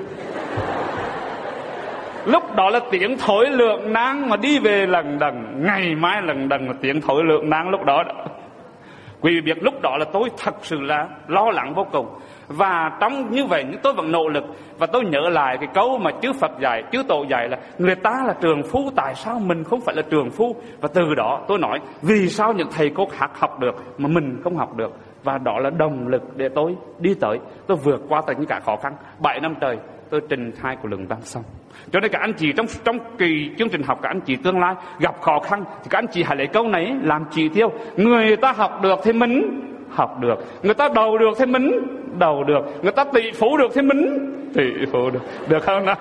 Lúc đó là tiếng thổi lượng nang mà đi về lần đần, ngày mai lần đần là tiếng thổi lượng nang lúc đó, đó. Quý vị biết lúc đó là tôi thật sự là lo lắng vô cùng. Và trong như vậy nhưng tôi vẫn nỗ lực. Và tôi nhớ lại cái câu mà chư Phật dạy, chư Tổ dạy là người ta là trường phu, tại sao mình không phải là trường phu. Và từ đó tôi nói vì sao những thầy cô khác học được mà mình không học được. Và đó là động lực để tôi đi tới, tôi vượt qua tất cả khó khăn. Bảy năm trời tôi trình khai của Lương Văn xong. Cho nên các anh chị trong trong kỳ chương trình học, các anh chị tương lai gặp khó khăn thì các anh chị hãy lấy câu này làm chỉ tiêu. Người ta học được thì mình học được, người ta đầu được thì mình đầu được, người ta tỷ phú được thì mình tỷ phú được. Được không nào?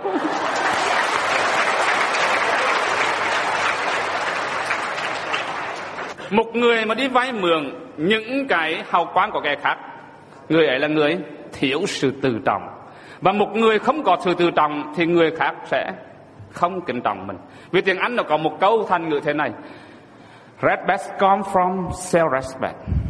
Một người mà đi vay mượn những cái hào quang của kẻ khác, người ấy là người thiếu sự tự trọng. Và một người không có sự tự trọng thì người khác sẽ không kính trọng mình. Vì tiếng Anh nó có một câu thành ngữ thế này: Respect comes from self-respect.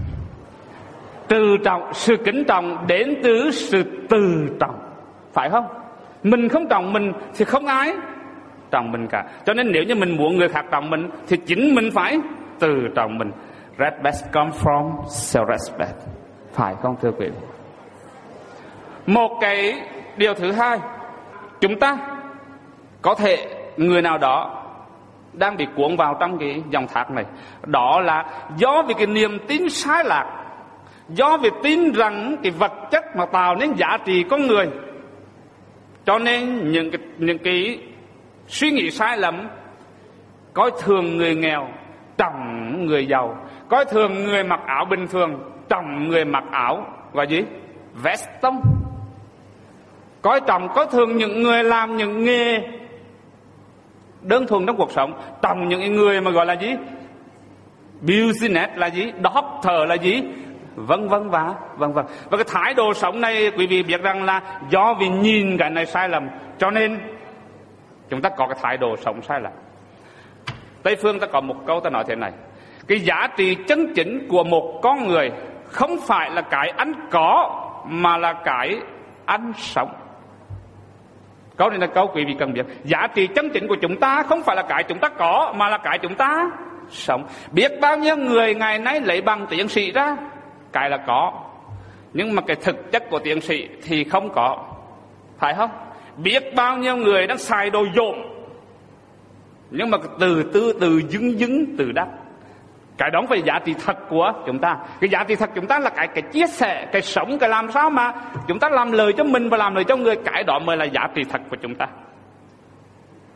Tự trọng, sự kính trọng đến từ sự tự trọng, phải không? Mình không trọng mình thì không ai trọng mình cả. Cho nên nếu như mình muốn người khác trọng mình thì chính mình phải tự trọng mình. Respect comes from self-respect, phải không thưa quý vị? Một cái điều thứ hai, chúng ta có thể người nào đó đang bị cuốn vào trong cái dòng thác này, đó là do vì cái niềm tin sai lạc, do vì tin rằng cái vật chất mà tạo nên giá trị con người, cho nên những cái, những cái suy nghĩ sai lầm, coi thường người nghèo trọng người giàu, coi thường người mặc áo bình thường trọng người mặc áo gọi gì veston, coi trọng coi thường những người làm những nghề đơn thuần trong cuộc sống trọng những người mà gọi là gì business là gì, doctor là gì, vân vân và vân vân. Và cái thái độ sống này quý vị biết rằng là do vì nhìn cái này sai lầm, cho nên chúng ta có cái thái độ sống sai lầm. Tây phương ta có một câu ta nói thế này: cái giá trị chân chính của một con người không phải là cái anh có mà là cái anh sống. Câu này là câu quý vị cần biết. Giá trị chân chính của chúng ta không phải là cái chúng ta có mà là cái chúng ta sống. Biết bao nhiêu người ngày nay lấy bằng tiến sĩ ra, cái là có, nhưng mà cái thực chất của tiến sĩ thì không có, phải không? Biết bao nhiêu người đang xài đồ dộm, nhưng mà từ từ từ dứng dứng từ đắc. Cái đó phải giá trị thật của chúng ta. Cái giá trị thật chúng ta là cái cái chia sẻ, cái sống, cái làm sao mà chúng ta làm lời cho mình và làm lời cho người. Cái đó mới là giá trị thật của chúng ta.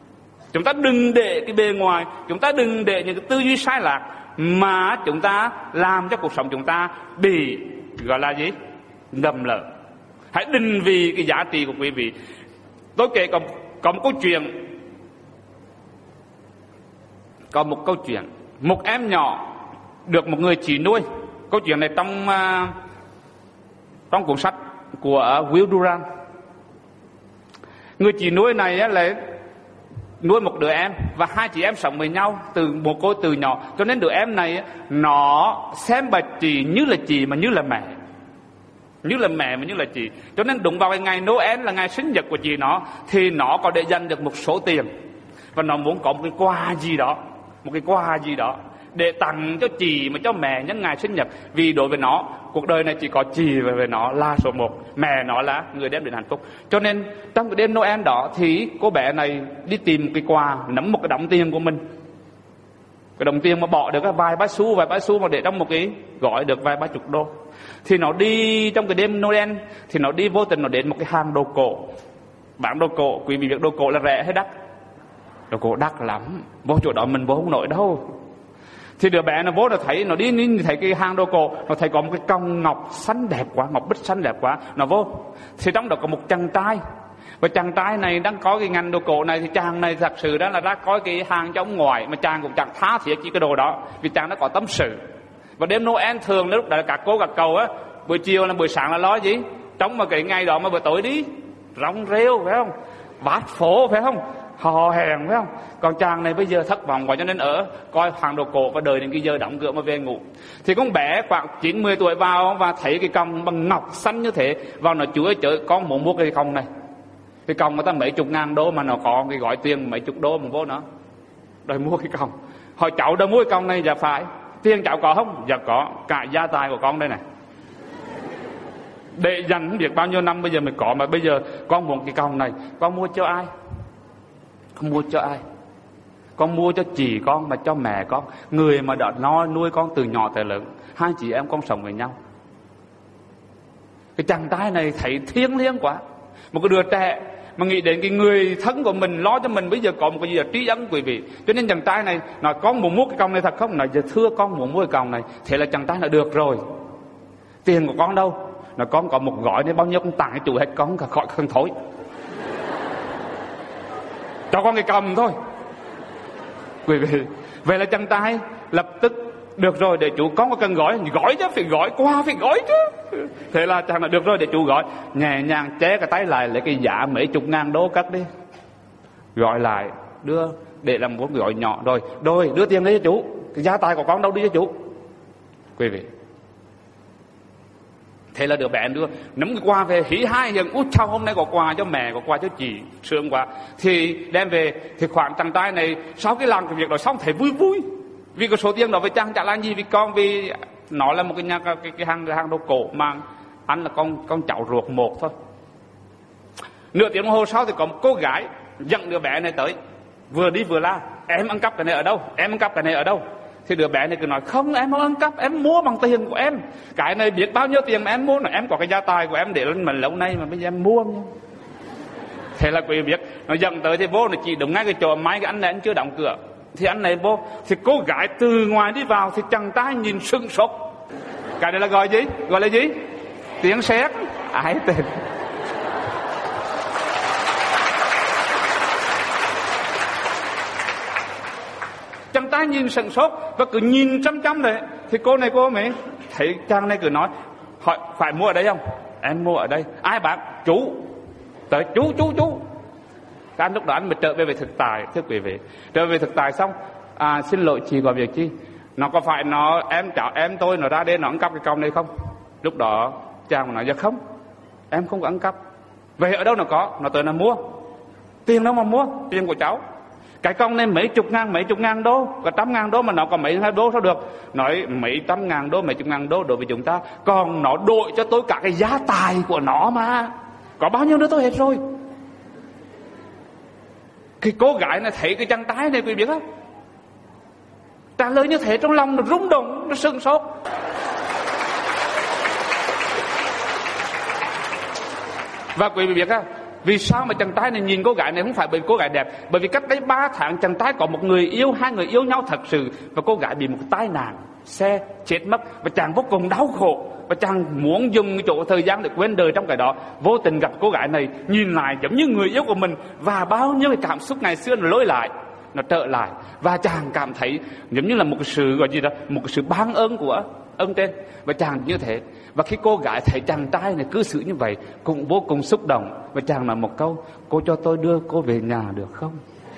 Chúng ta đừng để cái bề ngoài, chúng ta đừng để những cái tư duy sai lạc mà chúng ta làm cho cuộc sống chúng ta bị gọi là gì? Ngầm lỡ. Hãy định vị cái giá trị của quý vị. Tôi kể có, có một câu chuyện, có một câu chuyện, một em nhỏ được một người chị nuôi. Câu chuyện này trong uh, trong cuốn sách của Will Durant. Người chị nuôi này á, là nuôi một đứa em, và hai chị em sống với nhau từ một cô từ nhỏ, cho nên đứa em này nó xem bà chị như là chị mà như là mẹ, như là mẹ mà như là chị. Cho nên đúng vào cái ngày Noel là ngày sinh nhật của chị nó, thì nó có để dành được một số tiền, và nó muốn có một cái quà gì đó, một cái quà gì đó để tặng cho chị mà cho mẹ nhân ngày sinh nhật. Vì đối với nó, cuộc đời này chỉ có chị và với nó là số một, mẹ nó là người đem đến hạnh phúc. Cho nên trong cái đêm Noel đó thì cô bé này đi tìm một cái quà, nắm một cái đống tiền của mình, cái đồng tiền mà bỏ được vài ba xu, vài ba xu mà để trong một cái gói được vài ba chục đô. Thì nó đi trong cái đêm Noel, thì nó đi vô tình nó đến một cái hàng đồ cổ, bán đồ cổ. Quý vị biết đồ cổ là rẻ hay đắt? Đồ cổ đắt lắm, vô chỗ đó mình vô không nổi đâu. Thì đứa bé nó vô, nó thấy, nó đi, đi thấy cái hàng đồ cổ, nó thấy có một cái còng ngọc xanh đẹp quá, ngọc bích xanh đẹp quá, nó vô. Thì trong đó có một chàng trai, và chàng trai này đang có cái ngành đồ cổ này. Thì chàng này thật sự đó là ra coi cái hàng cho ông ngoại, mà chàng cũng chẳng tha thiết chỉ cái đồ đó, vì chàng đã có tâm sự. Và đêm Noel thường lúc đó là các cô các cậu á, buổi chiều là buổi sáng là lo gì, trong mà cái ngày đó mà buổi tối đi rong rêu phải không, vát phố phải không, hò hẹn phải không. Còn chàng này bây giờ thất vọng quá, cho nên ở coi hàng đồ cổ và đợi đến cái giờ đóng cửa mà về ngủ. Thì con bé khoảng chín mười tuổi vào và thấy cái còng bằng ngọc xanh như thế, vào nó chúa chở con muốn mua cái còng này. Cái còng người ta mấy chục ngàn đô mà nó có cái gói tiền mấy chục đô mà vô nó đòi mua cái còng. Hỏi cháu đã mua cái còng này? Dạ phải. Tiền cháu có không? Dạ có, cả gia tài của con đây này, để dành không biết bao nhiêu năm bây giờ mới có, mà bây giờ con muốn cái còng này, con mua cho ai? Con mua cho ai? Con mua cho chị con, mà cho mẹ con, người mà đã no nuôi con từ nhỏ tới lớn, hai chị em con sống với nhau. Cái chàng trai này thấy thiêng liêng quá, một cái đứa trẻ mà nghĩ đến cái người thân của mình lo cho mình bây giờ có một cái gì là trí ân quý vị. Cho nên chàng trai này nói con muốn mua cái còng này thật không? Nói giờ thưa con muốn mua cái còng này. Thế là chàng trai là được rồi. Tiền của con đâu? Nói con có một gói nên bao nhiêu con tặng cái chủ hết, con khỏi không thối, cho con cái còng thôi quý vị. Vậy là chàng trai lập tức được rồi, để chú con có cần gói, gói chứ, phải gói qua, phải gói chứ. Thế là chàng là được rồi, để chú gói. Nhẹ nhàng ché cái tay lại, lấy cái giá mấy chục ngàn đô cắt đi, gọi lại đưa để làm một gói nhỏ. Rồi rồi đưa tiền đi cho chú, cái gia tài của con đâu đi cho chú quý vị. Thế là đứa bé đưa nắm cái quà về hỉ hai hiện, út chào hôm nay có quà cho mẹ, có quà cho chị, sướng quá. Thì đem về, thì khoảng chàng trai này sau cái làm cái việc đó xong thấy vui vui, vì cái số tiền đó với chàng chả làm gì vì con, vì nó là một cái nhà cái, cái hàng hàng đồ cổ mà anh là con con cháu ruột một thôi. Nửa tiếng đồng hồ sau thì có một cô gái dẫn đứa bé này tới, vừa đi vừa la: em ăn cắp cái này ở đâu, em ăn cắp cái này ở đâu. Thì đứa bé này cứ nói: không, em không ăn cắp, em mua bằng tiền của em, cái này biết bao nhiêu tiền mà em mua, nói em có cái gia tài của em để lên mình lâu nay mà bây giờ em mua. Thế là quý vị biết, nó dẫn tới thì vô, nó chỉ đúng ngay cái chỗ máy cái anh này anh chưa đóng cửa. Thì anh này vô, thì cô gái từ ngoài đi vào, thì chàng trai nhìn sưng sốt. Cái này là gọi gì? Gọi là gì? Tiếng sét. Ái tình. Chàng trai nhìn sừng sốt và cứ nhìn chăm chăm đấy. Thì cô này cô mới thấy chàng này cứ nói: hỏi phải mua ở đây không? Em mua ở đây. Ai bán? Chú. Tới chú chú chú. Cái anh lúc đó anh mới trở về về thực tại, thưa quý vị. Trở về thực tại xong, à, xin lỗi chị có việc chi? Nó có phải nó em cháu em tôi nó ra đây nó ăn cắp cái còng này không? Lúc đó chàng nói: dạ không, em không có ăn cắp. Vậy ở đâu nó có? Nó tới nó mua. Tiền đâu mà mua? Tiền của cháu. Cái còng này mấy chục ngàn, mấy chục ngàn đô, có trăm ngàn đô mà nó có mấy hai đô sao được? Nói mấy trăm ngàn đô, mấy chục ngàn đô đối với chúng ta, còn nó đội cho tôi cả cái giá tài của nó mà. Có bao nhiêu nữa tôi hết rồi. Cái cô gái này thấy cái chàng trai này quý biết không? Trả lời như thế trong lòng nó rung động, nó sưng sốt. Và quý vị biết không? Vì sao mà chàng trai này nhìn cô gái này không phải bởi cô gái đẹp, bởi vì cách đây ba tháng chàng trai có một người yêu, hai người yêu nhau thật sự, và cô gái bị một tai nạn xe chết mất, và chàng vô cùng đau khổ, và chàng muốn dùng chỗ thời gian để quên đời trong cái đó. Vô tình gặp cô gái này, nhìn lại giống như người yêu của mình, và bao nhiêu cái cảm xúc ngày xưa nó lối lại, nó trở lại, và chàng cảm thấy giống như là một cái sự gọi gì đó, một cái sự ban ơn của ơn trên, và chàng như thế. Và khi cô gái thấy chàng trai này cư xử như vậy cũng vô cùng xúc động, và chàng nói một câu: cô cho tôi đưa cô về nhà được không?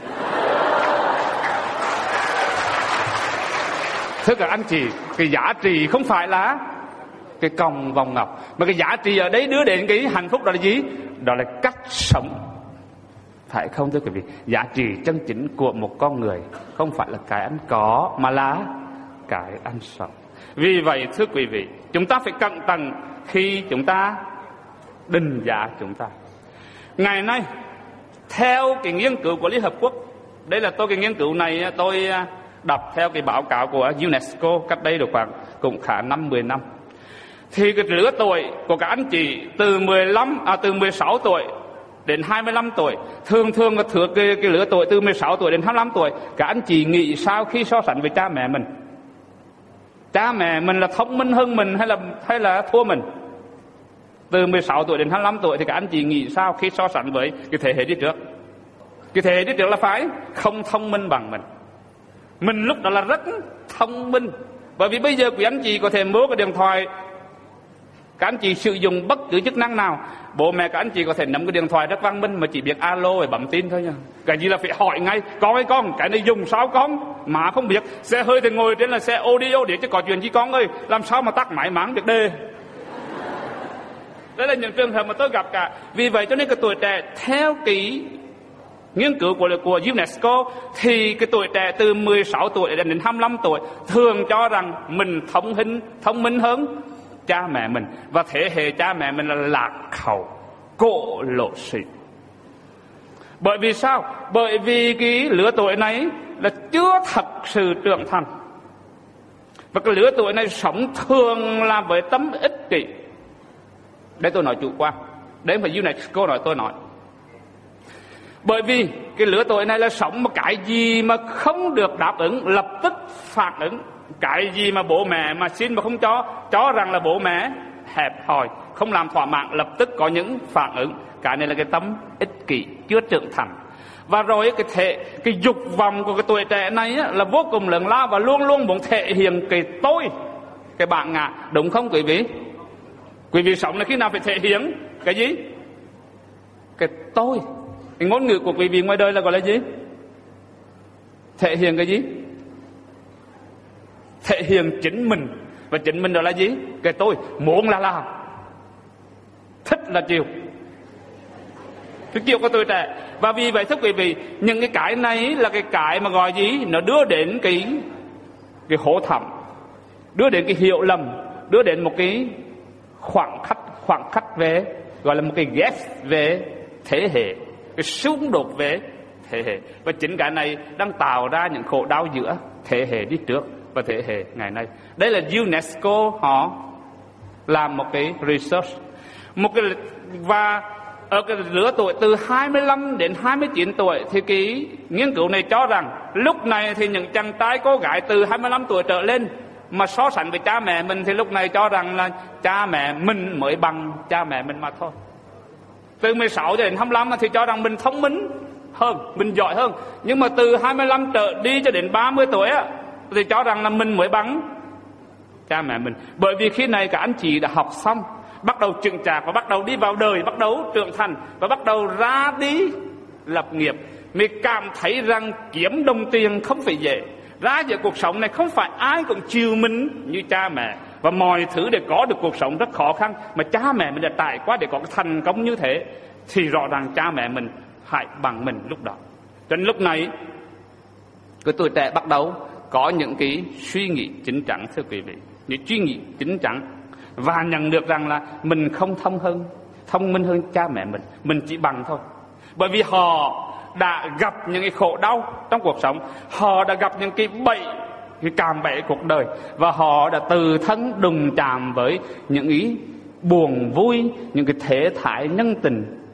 Thưa các anh chị, cái giá trị không phải là cái còng vòng ngọc, mà cái giá trị ở đấy đưa đến cái hạnh phúc đó là gì? Đó là cách sống, phải không thưa quý vị? Giá trị chân chính của một con người không phải là cái anh có, mà là cái anh sống. Vì vậy thưa quý vị, chúng ta phải cẩn thận khi chúng ta định giá chúng ta. Ngày nay, theo cái nghiên cứu của Liên Hợp Quốc, đây là tôi cái nghiên cứu này tôi đọc theo cái báo cáo của UNESCO cách đây được khoảng cũng khá năm mười năm. Thì cái lứa tuổi của các anh chị từ mười lăm à từ mười sáu tuổi đến hai mươi lăm tuổi, thường thường là thừa cái, cái lứa tuổi từ mười sáu tuổi đến hai mươi lăm tuổi, các anh chị nghĩ sao khi so sánh với cha mẹ mình? Cha mẹ mình là thông minh hơn mình hay là hay là thua mình? Từ mười sáu tuổi đến hai mươi lăm tuổi thì các anh chị nghĩ sao khi so sánh với cái thế hệ đi trước? Cái thế hệ đi trước là phải không thông minh bằng mình. Mình lúc đó là rất thông minh. Bởi vì bây giờ quý anh chị có thể mua cái điện thoại, các anh chị sử dụng bất cứ chức năng nào, bố mẹ các anh chị có thể nắm cái điện thoại rất văn minh mà chỉ biết alo và bấm tin thôi nha. Cái gì là phải hỏi ngay: con ơi con, cái này dùng sao con? Mà không biết. Xe hơi thì ngồi trên là xe audio để cho có chuyện gì con ơi, làm sao mà tắt máy mắng được đề. Đây là những trường hợp mà tôi gặp cả. Vì vậy cho nên cái tuổi trẻ theo cái nghiên cứu của, của UNESCO thì cái tuổi trẻ từ mười sáu tuổi đến hai mươi lăm tuổi thường cho rằng mình thông minh, thông minh hơn cha mẹ mình, và thế hệ cha mẹ mình là lạc hậu, cổ lỗ sĩ. Bởi vì sao? Bởi vì cái lứa tuổi này là chưa thật sự trưởng thành, và cái lứa tuổi này sống thường là với tâm ích kỷ. Đây tôi nói chủ quan, đấy mà UNESCO nói tôi nói. Bởi vì cái lứa tuổi này là sống một cái gì mà không được đáp ứng lập tức phản ứng. Cái gì mà bố mẹ mà xin mà không cho, cho rằng là bố mẹ hẹp hòi, không làm thỏa mãn, lập tức có những phản ứng. Cái này là cái tâm ích kỷ chưa trưởng thành. Và rồi cái thể cái dục vọng của cái tuổi trẻ này á, là vô cùng lớn lao, và luôn luôn muốn thể hiện cái tôi, cái bản ngã, đúng không quý vị? Quý vị sống là khi nào phải thể hiện cái gì? Cái tôi. Cái ngôn ngữ của quý vị ngoài đời là gọi là gì? Thể hiện cái gì? Thể hiện chính mình. Và chính mình đó là gì? Cái tôi. Muốn là làm, thích là chịu. Cái kiểu của tuổi trẻ. Và vì vậy thưa quý vị, những cái cái này là cái cái mà gọi gì? Nó đưa đến cái cái hổ thầm, đưa đến cái hiểu lầm, đưa đến một cái khoảng cách khoảng cách về, gọi là một cái ghép về thế hệ, cái xung đột về thế hệ. Và chính cái này đang tạo ra những khổ đau giữa thế hệ đi trước và thế hệ ngày nay. Đây là UNESCO họ làm một cái research, một cái và ở cái lứa tuổi từ hai mươi lăm đến hai mươi chín tuổi thì cái nghiên cứu này cho rằng lúc này thì những chàng trai cô gái từ hai mươi lăm tuổi trở lên mà so sánh với cha mẹ mình thì lúc này cho rằng là cha mẹ mình mới bằng cha mẹ mình mà thôi. Từ mười sáu đến hai mươi lăm thì cho rằng mình thông minh hơn, mình giỏi hơn. Nhưng mà từ hai mươi lăm trở đi cho đến ba mươi tuổi á, thì cho rằng là mình mới bằng cha mẹ mình. Bởi vì khi này các anh chị đã học xong, bắt đầu chững chạc và bắt đầu đi vào đời, bắt đầu trưởng thành và bắt đầu ra đi lập nghiệp, mình cảm thấy rằng kiếm đồng tiền không phải dễ. Ra giữa cuộc sống này không phải ai cũng chiều mình như cha mẹ, và mọi thứ để có được cuộc sống rất khó khăn, mà cha mẹ mình đã trải qua để có cái thành công như thế, thì rõ ràng cha mẹ mình hãy bằng mình lúc đó. Cho nên lúc này cái tuổi trẻ bắt đầu có những cái suy nghĩ chín chắn, thưa quý vị, những suy nghĩ chín chắn, và nhận được rằng là mình không thông hơn, thông minh hơn cha mẹ mình, mình chỉ bằng thôi. Bởi vì họ đã gặp những cái khổ đau trong cuộc sống, họ đã gặp những cái bẫy, cái cạm bẫy cuộc đời, và họ đã từ thân đụng chạm với những ý buồn vui, những cái thể thái nhân tình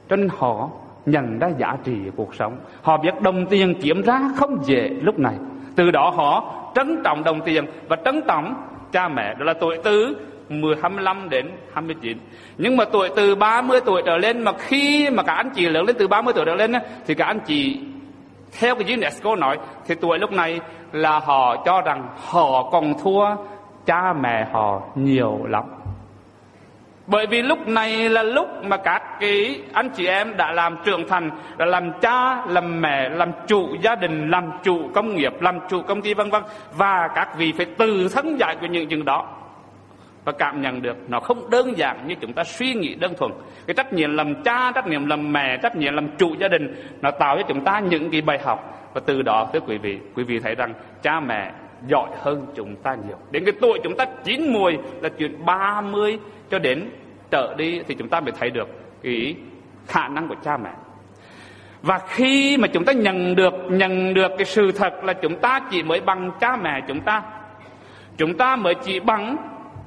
cho nên họ nhận ra giá trị của cuộc sống. Họ biết đồng tiền kiếm ra không dễ lúc này, từ đó họ trân trọng đồng tiền và trân trọng cha mẹ. Đó là tuổi từ mười hai mươi lăm đến hai mươi chín. Nhưng mà tuổi từ ba mươi tuổi trở lên, mà khi mà các anh chị lớn lên từ ba mươi tuổi trở lên á, thì các anh chị theo cái UNESCO nói thì tuổi lúc này là họ cho rằng họ còn thua cha mẹ họ nhiều lắm. Bởi vì lúc này là lúc mà các cái anh chị em đã làm trưởng thành, đã làm cha, làm mẹ, làm chủ gia đình, làm chủ công nghiệp, làm chủ công ty vân vân, và các vị phải tự thân giải quyết những chuyện đó và cảm nhận được nó không đơn giản như chúng ta suy nghĩ đơn thuần. Cái trách nhiệm làm cha, trách nhiệm làm mẹ, trách nhiệm làm chủ gia đình, nó tạo cho chúng ta những cái bài học. Và từ đó thưa quý vị, quý vị thấy rằng cha mẹ giỏi hơn chúng ta nhiều. Đến cái tuổi chúng ta chín mùi là chuyện ba mươi cho đến trở đi thì chúng ta mới thấy được cái khả năng của cha mẹ. Và khi mà chúng ta nhận được nhận được cái sự thật là chúng ta chỉ mới bằng cha mẹ chúng ta, chúng ta mới chỉ bằng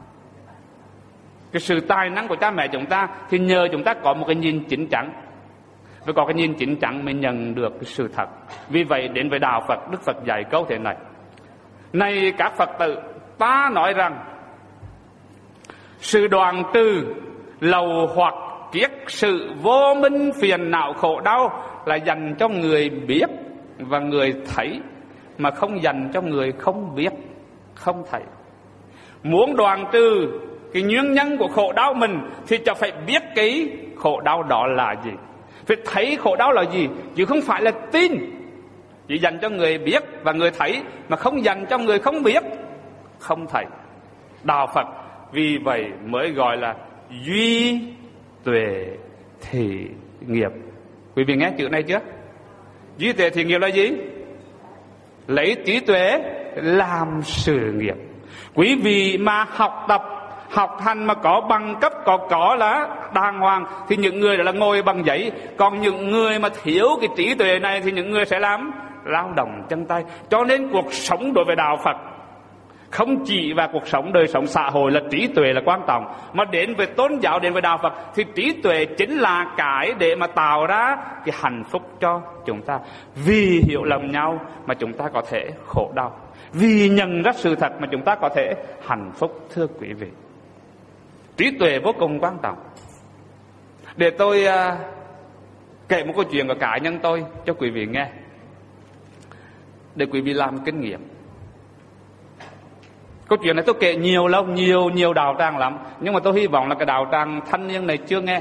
cái sự tài năng của cha mẹ chúng ta, thì nhờ chúng ta có một cái nhìn chín chắn. Và có cái nhìn chín chắn mới nhận được cái sự thật. Vì vậy đến với đạo Phật, Đức Phật dạy câu thế này: này các Phật tử, ta nói rằng sự đoạn trừ lầu hoặc kiết sự vô minh phiền não khổ đau là dành cho người biết và người thấy, mà không dành cho người không biết, không thấy. Muốn đoạn trừ cái nguyên nhân của khổ đau mình thì cho phải biết cái khổ đau đó là gì, phải thấy khổ đau là gì, chứ không phải là tin. Chỉ dành cho người biết và người thấy, mà không dành cho người không biết, không thấy. Đạo Phật vì vậy mới gọi là duy tuệ thị nghiệp. Quý vị nghe chữ này chưa? Duy tuệ thị nghiệp là gì? Lấy trí tuệ làm sự nghiệp. Quý vị mà học tập, học hành mà có bằng cấp, có có là đàng hoàng, thì những người đó là ngồi bằng giấy. Còn những người mà thiếu cái trí tuệ này thì những người sẽ làm lao động chân tay. Cho nên cuộc sống đối với đạo Phật không chỉ vào cuộc sống đời sống xã hội là trí tuệ là quan trọng, mà đến với tôn giáo, đến với đạo Phật thì trí tuệ chính là cái để mà tạo ra cái hạnh phúc cho chúng ta. Vì hiểu lầm nhau mà chúng ta có thể khổ đau, vì nhận ra sự thật mà chúng ta có thể hạnh phúc. Thưa quý vị, trí tuệ vô cùng quan trọng. Để tôi uh, kể một câu chuyện của cá nhân tôi cho quý vị nghe, để quý vị làm kinh nghiệm. Câu chuyện này tôi kể nhiều lâu, nhiều nhiều đạo tràng lắm, nhưng mà tôi hy vọng là cái đạo tràng thanh niên này chưa nghe.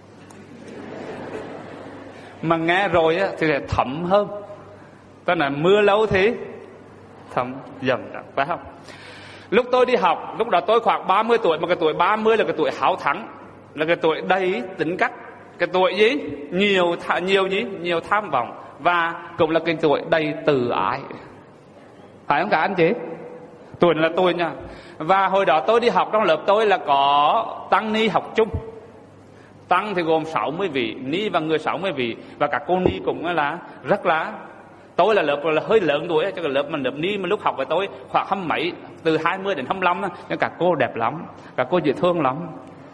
Mà nghe rồi á, thì sẽ thấm hơn. Tức là mưa lâu thì thấm dần, phải không? Lúc tôi đi học, lúc đó tôi khoảng ba mươi tuổi, mà cái tuổi ba mươi là cái tuổi háo thắng, là cái tuổi đầy tính cách, cái tuổi gì? Nhiều th- nhiều gì? Nhiều tham vọng, và cũng là cái tuổi đầy từ ái. Phải không cả anh chị? Tuổi là tôi nha. Và hồi đó tôi đi học, trong lớp tôi là có tăng ni học chung. Tăng thì gồm sáu mươi vị, ni và người sáu mươi vị, và các cô ni cũng là rất là. Tôi là lớp là hơi lớn tuổi, cho cái lớp mà lớp ni mà lúc học với tôi khoảng hăm mấy, từ hai mươi đến hai mươi lăm, nhưng các cô đẹp lắm, các cô dễ thương lắm.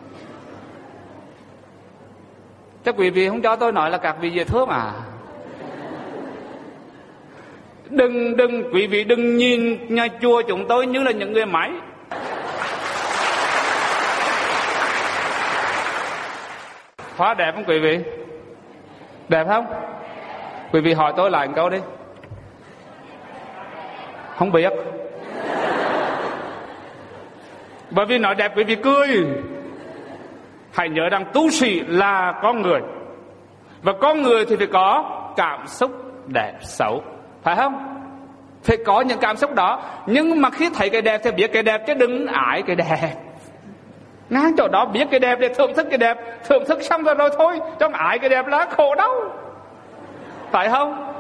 Chắc quý vị không cho tôi nói là các vị dễ thương à? Đừng đừng quý vị đừng nhìn nhà chùa chúng tôi như là những người máy. Hóa đẹp không quý vị? Đẹp không? Quý vị hỏi tôi lại một câu đi. Không biết. Bởi vì nói đẹp quý vị cười. Hãy nhớ rằng tu sĩ là con người, và con người thì phải có cảm xúc đẹp xấu, phải không? Phải có những cảm xúc đó. Nhưng mà khi thấy cái đẹp thì biết cái đẹp, chứ đừng ái cái đẹp. Ngang chỗ đó biết cái đẹp để thưởng thức cái đẹp, thưởng thức xong rồi rồi thôi, trong ái cái đẹp là khổ đau, phải không?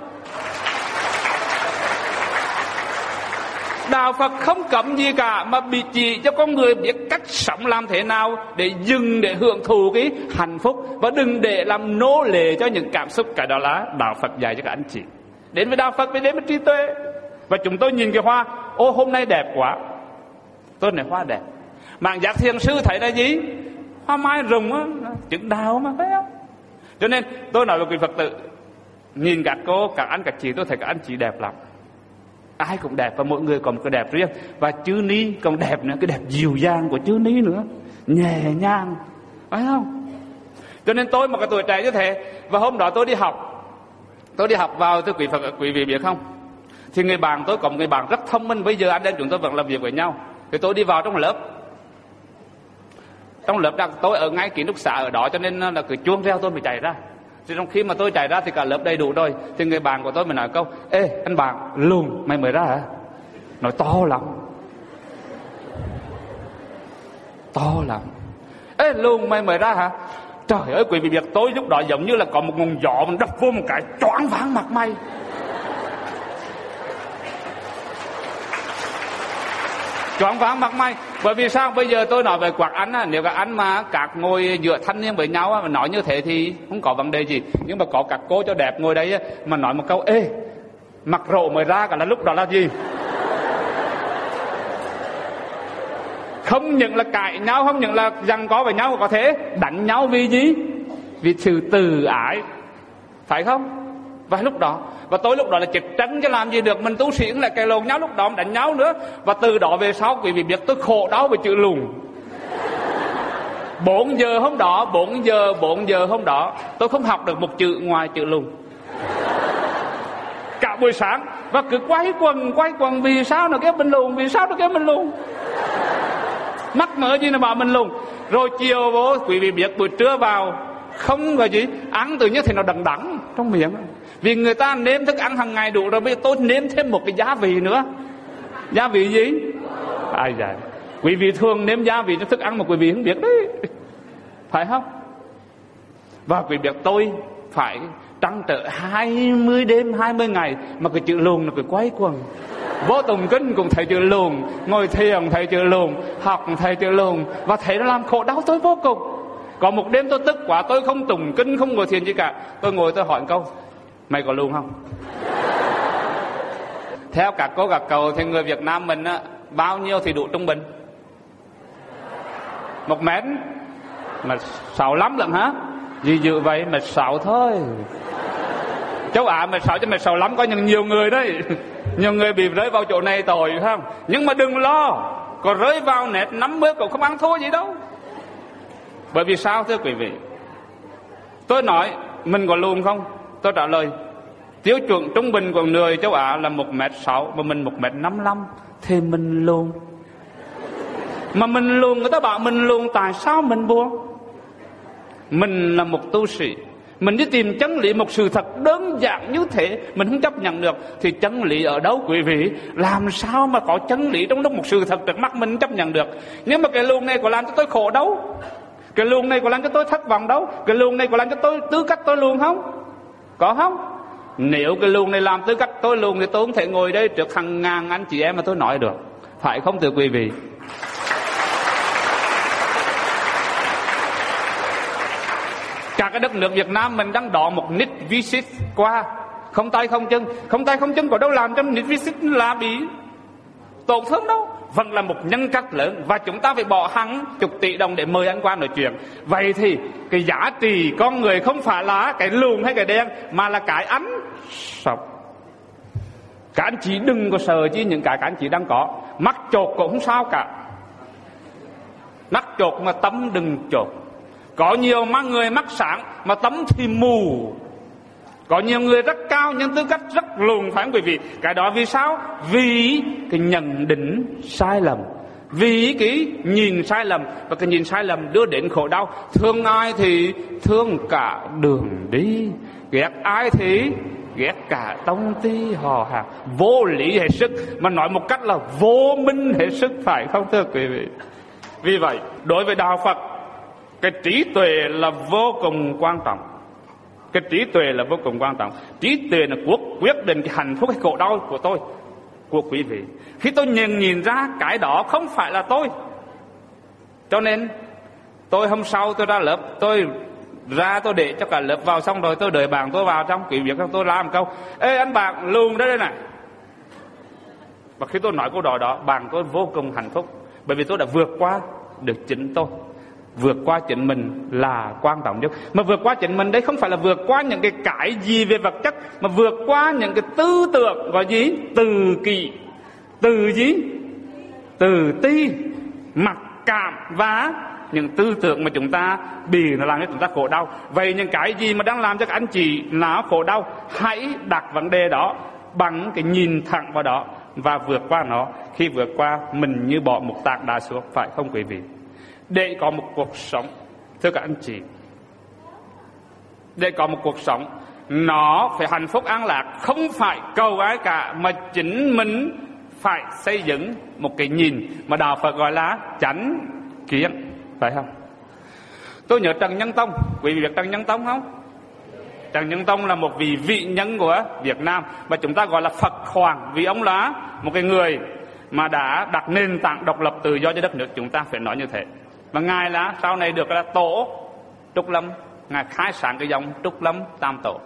Đạo Phật không cấm gì cả, mà bị chỉ cho con người biết cách sống làm thế nào để dừng, để hưởng thụ cái hạnh phúc, và đừng để làm nô lệ cho những cảm xúc. Cái đó là đạo Phật dạy cho các anh chị. Đến với đạo Phật phải đến với trí tuệ. Và chúng tôi nhìn cái hoa, ô hôm nay đẹp quá, tôi này hoa đẹp. Mạng giác thiền sư thấy là gì? Hoa mai rụng á, chừng đào mà, phải không? Cho nên tôi nói với quý Phật tử, nhìn các cô, các anh, các chị, tôi thấy các anh chị đẹp lắm. Ai cũng đẹp và mỗi người có một cái đẹp riêng. Và chữ Ni còn đẹp nữa, cái đẹp dịu dàng của chữ Ni nữa, nhẹ nhàng, phải không? Cho nên tôi một cái tuổi trẻ như thế, và hôm đó tôi đi học, tôi đi học vào, thưa quý Phật, quý vị biết không? Thì người bạn tôi có một người bạn rất thông minh, bây giờ anh em chúng tôi vẫn làm việc với nhau. Thì tôi đi vào trong lớp, trong lớp đang tôi ở ngay ký túc xá ở đó, cho nên là cứ chuông reo tôi mới chạy ra. Thì trong khi mà tôi chạy ra thì cả lớp đầy đủ rồi, thì người bạn của tôi mới nói câu: ê anh bạn, lùn mày mới ra hả? Nói to lắm, to lắm. Ê lùn mày mới ra hả? Trời ơi quý vị biết, tôi lúc đó giống như là có một ngọn gió mình đập vô một cái, choáng váng mặt mày. Choáng váng mặt mày. Bởi vì sao? Bây giờ tôi nói về quạt anh á, nếu các anh mà các ngồi giữa thanh niên với nhau á, mà nói như thế thì không có vấn đề gì. Nhưng mà có các cô cho đẹp ngồi đấy á, mà nói một câu: ê mặt rộ mới ra, cả là lúc đó là gì? Không những là cãi nhau, không những là giằng có với nhau, có thể đánh nhau vì gì? Vì sự từ ái, phải không? Và lúc đó, và tôi lúc đó là chết trắng chứ làm gì được. Mình tu sĩ lại cày lộn nhau, lúc đó đánh nhau nữa. Và từ đó về sau quý vị biết tôi khổ đau với chữ lùn. Bốn giờ hôm đó, bốn giờ, bốn giờ hôm đó tôi không học được một chữ ngoài chữ lùn cả buổi sáng. Và cứ quay quần, quay quần, vì sao nó kêu mình lùn, vì sao nó kêu mình lùn, mắc mỡ gì nó bảo mình lùn. Rồi chiều vô, quý vị biết buổi trưa vào không gọi gì, ăn tự nhiên thì nó đắng đắng trong miệng. Vì người ta nếm thức ăn hàng ngày đủ rồi, bây giờ tôi nếm thêm một cái gia vị nữa. Gia vị gì? Ai dạ, quý vị thường nếm gia vị cho thức ăn mà quý vị không biết đấy, phải không? Và quý vị biết tôi phải trăn trở hai mươi đêm hai mươi ngày mà cái chữ lùn nó cứ quay quần. Vô tùng kinh cũng thấy chữ lùn, ngồi thiền thấy chữ lùn, học thấy chữ lùn, và thấy nó làm khổ đau tôi vô cùng. Có một đêm tôi tức quá, tôi không tùng kinh, không ngồi thiền gì cả. Tôi ngồi tôi hỏi câu: mày có lùn không? Theo các cô các cậu thì người Việt Nam mình á, bao nhiêu thì đủ trung bình? Một mét mà sáu lắm lận hả? Gì dự vậy mà sáu thôi. Châu Á mà sáu chứ mà sáu lắm có những nhiều người đấy. Nhiều người bị rơi vào chỗ này tội không? Nhưng mà đừng lo, có rơi vào nét năm mươi cũng không ăn thua gì đâu. Bởi vì sao thưa quý vị? Tôi nói mình có lùn không? Tôi trả lời tiêu chuẩn trung bình của người châu Á là một mét sáu, mà mình một mét năm mươi lăm thì mình lùn. Mà mình lùn, người ta bảo mình lùn, tại sao mình buồn? Mình là một tu sĩ, mình đi tìm chân lý, một sự thật đơn giản như thế mình không chấp nhận được thì chân lý ở đâu quý vị? Làm sao mà có chân lý trong lúc một sự thật trước mắt mình không chấp nhận được? Nhưng mà cái lùn này có làm cho tôi khổ đâu? Cái lùn này có làm cho tôi thất vọng đâu? Cái lùn này có làm cho tôi tư cách tôi lùn không? Có không? Nếu cái lùn này làm tư cách tôi lùn thì tôi không thể ngồi đây trước hàng ngàn anh chị em mà tôi nói được, phải không thưa quý vị? Cả cái đất nước Việt Nam mình đang đọ một nít visit qua, không tay không chân, không tay không chân có đâu làm cho nít visit là bị tổn thương đâu. Vẫn là một nhân cách lớn, và chúng ta phải bỏ hàng chục tỷ đồng để mời anh qua nói chuyện. Vậy thì cái giá trị con người không phải là cái lùn hay cái đen, mà là cái ánh sống. Các anh chị đừng có sợ chứ những cái các anh chị đang có. Mắt chột cũng không sao cả, mắt chột mà tấm đừng chột. Có nhiều mà người mắt sáng mà tấm thì mù. Có nhiều người rất cao nhưng tư cách rất lùn, phải không quý vị? Cái đó vì sao? Vì cái nhận định sai lầm, vì cái nhìn sai lầm, và cái nhìn sai lầm đưa đến khổ đau. Thương ai thì thương cả đường đi, ghét ai thì ghét cả tông ty hò hàng, vô lý hết sức, mà nói một cách là vô minh hết sức, phải không thưa quý vị? Vì vậy đối với đạo Phật, cái trí tuệ là vô cùng quan trọng. Cái trí tuệ là vô cùng quan trọng. Trí tuệ là quyết quyết định cái hạnh phúc hay khổ đau của tôi, của quý vị. Khi tôi nhìn nhìn ra cái đó không phải là tôi, cho nên tôi hôm sau tôi ra lớp, tôi ra tôi để cho cả lớp vào, xong rồi tôi đợi bạn tôi vào trong. Quý vị biết tôi làm câu: ê anh bạn lùn đây đây này. Và khi tôi nói câu đó đó, bạn tôi vô cùng hạnh phúc, bởi vì tôi đã vượt qua được chính tôi. Vượt qua chính mình là quan trọng nhất. Mà vượt qua chính mình đấy không phải là vượt qua những cái cái gì về vật chất, mà vượt qua những cái tư tưởng gọi gì? Từ kỷ, từ gì? Từ ti, mặc cảm và những tư tưởng mà chúng ta bị nó làm cho chúng ta khổ đau. Vậy những cái gì mà đang làm cho các anh chị nó khổ đau, hãy đặt vấn đề đó bằng cái nhìn thẳng vào đó và vượt qua nó. Khi vượt qua, mình như bỏ một tảng đá xuống, phải không quý vị? Để có một cuộc sống, thưa các anh chị, để có một cuộc sống nó phải hạnh phúc an lạc, không phải cầu ai cả, mà chính mình phải xây dựng một cái nhìn mà đạo Phật gọi là chánh kiến, phải không? Tôi nhớ Trần Nhân Tông, quý vị biết Trần Nhân Tông không? Trần Nhân Tông là một vị vị nhân của Việt Nam và chúng ta gọi là Phật Hoàng, vì ông là một cái người mà đã đặt nền tảng độc lập tự do cho đất nước chúng ta, phải nói như thế. Và ngài là sau này được là tổ Trúc Lâm, ngài khai sáng cái dòng Trúc Lâm Tam Tổ.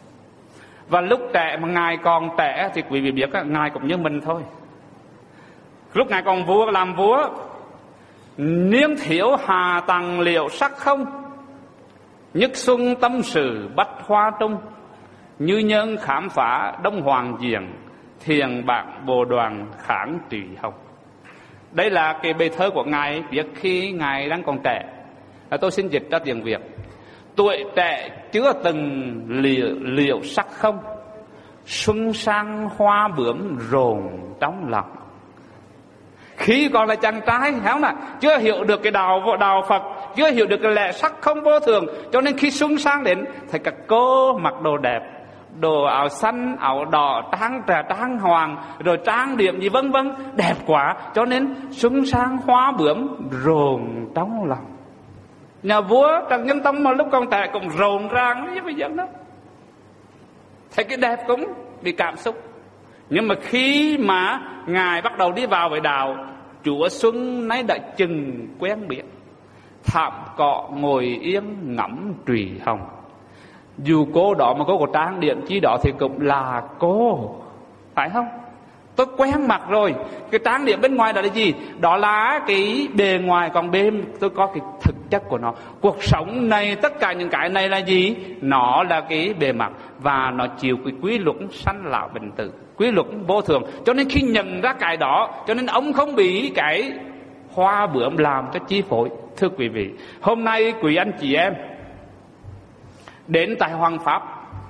Và lúc trẻ mà ngài còn trẻ thì quý vị biết ngài cũng như mình thôi. Lúc ngài còn vua làm vua, niên thiếu hà tầng liệu sắc không, nhất xuân tâm sự bách hoa trung, như nhân khám phá đông hoàng diền, thiền bạn bồ đoàn kháng trì hồng. Đây là cái bài thơ của ngài viết khi ngài đang còn trẻ. Tôi xin dịch ra tiếng Việt. Tuổi trẻ chưa từng liệu, liệu sắc không, xuân sang hoa bướm rồn trong lòng. Khi còn là chàng trai, thấy không nào? Chưa hiểu được cái đạo đạo Phật, chưa hiểu được cái lẽ sắc không vô thường, cho nên khi xuân sang đến, thấy các cô mặc đồ đẹp, đồ áo xanh, áo đỏ, trang trà trang hoàng, rồi trang điểm gì vân vân, đẹp quá, cho nên xuân sang hoa bướm rồn trong lòng. Nhà vua Trần Nhân Tông mà lúc còn trẻ cũng rồn ràng với bây giờ đó. Thấy cái đẹp cũng bị cảm xúc. Nhưng mà khi mà ngài bắt đầu đi vào với đạo, Chúa Xuân nay đã chừng quen biết, thảm cọ ngồi yên ngắm trùy hồng. Dù cô đó mà cô có trang điểm chi đó thì cũng là cô, phải không? Tôi quen mặt rồi. Cái trang điểm bên ngoài đó là gì? Đó là cái bề ngoài, còn bên tôi có cái thực chất của nó. Cuộc sống này, tất cả những cái này là gì? Nó là cái bề mặt, và nó chịu cái quy luật sanh lão bệnh tử, quy luật vô thường. Cho nên khi nhận ra cái đó, cho nên ông không bị cái hoa bướm làm cho chi phối. Thưa quý vị, hôm nay quý anh chị em đến tại Hoàng Pháp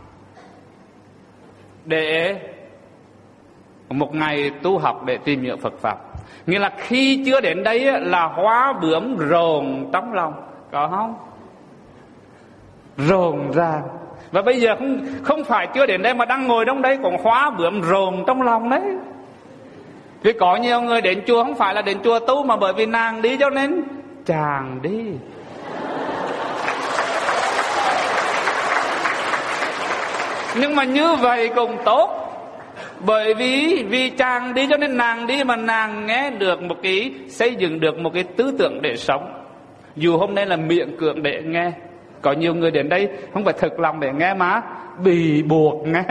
để một ngày tu học để tìm hiểu Phật Pháp. Nghĩa là khi chưa đến đây là hoa bướm rồn trong lòng, có không? Rồn ra. Và bây giờ không, không phải chưa đến đây mà đang ngồi trong đây còn hoa bướm rồn trong lòng đấy. Vì có nhiều người đến chùa không phải là đến chùa tu, mà bởi vì nàng đi cho nên chàng đi. Nhưng mà như vậy cũng tốt, bởi vì vì chàng đi cho nên nàng đi, mà nàng nghe được một cái, xây dựng được một cái tư tưởng để sống. Dù hôm nay là miệng cưỡng để nghe, có nhiều người đến đây không phải thực lòng để nghe mà bị buộc nghe.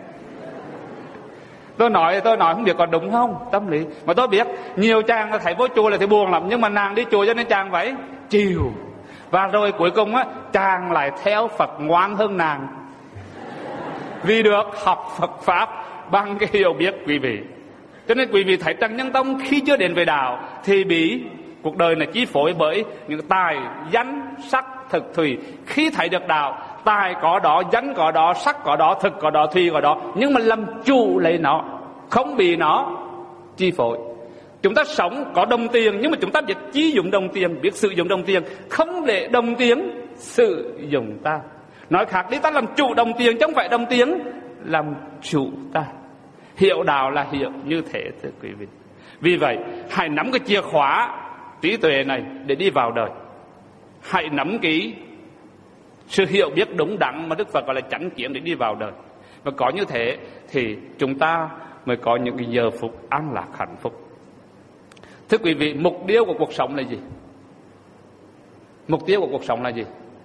Tôi nói tôi nói không biết có đúng không, tâm lý. Mà tôi biết nhiều chàng thấy vô chùa là thấy buồn lắm, nhưng mà nàng đi chùa cho nên chàng phải chịu. Và rồi cuối cùng á, chàng lại theo Phật ngoan hơn nàng, vì được học Phật Pháp bằng cái hiểu biết quý vị. Cho nên quý vị thấy Trần Nhân Tông khi chưa đến về đạo thì bị cuộc đời này chi phối bởi những tài danh sắc thực thùy. Khi thấy được đạo, tài có đó, danh có đó, sắc có đó, thực có đó, thùy có đó, nhưng mà làm chủ lấy nó, không bị nó chi phối. Chúng ta sống có đồng tiền, nhưng mà chúng ta biết chi dụng đồng tiền, biết sử dụng đồng tiền, không để đồng tiền sử dụng ta. Nói khác đi, ta làm chủ đồng tiền chứ không phải đồng tiền làm chủ ta. Hiểu đạo là hiểu như thế, thưa quý vị. Vì vậy hãy nắm cái chìa khóa trí tuệ này để đi vào đời. Hãy nắm cái sự hiểu biết đúng đắn mà Đức Phật gọi là chánh kiến để đi vào đời. Và có như thế thì chúng ta mới có những cái giờ phút an lạc hạnh phúc. Thưa quý vị, mục tiêu của cuộc sống là gì? Mục tiêu của cuộc sống là gì?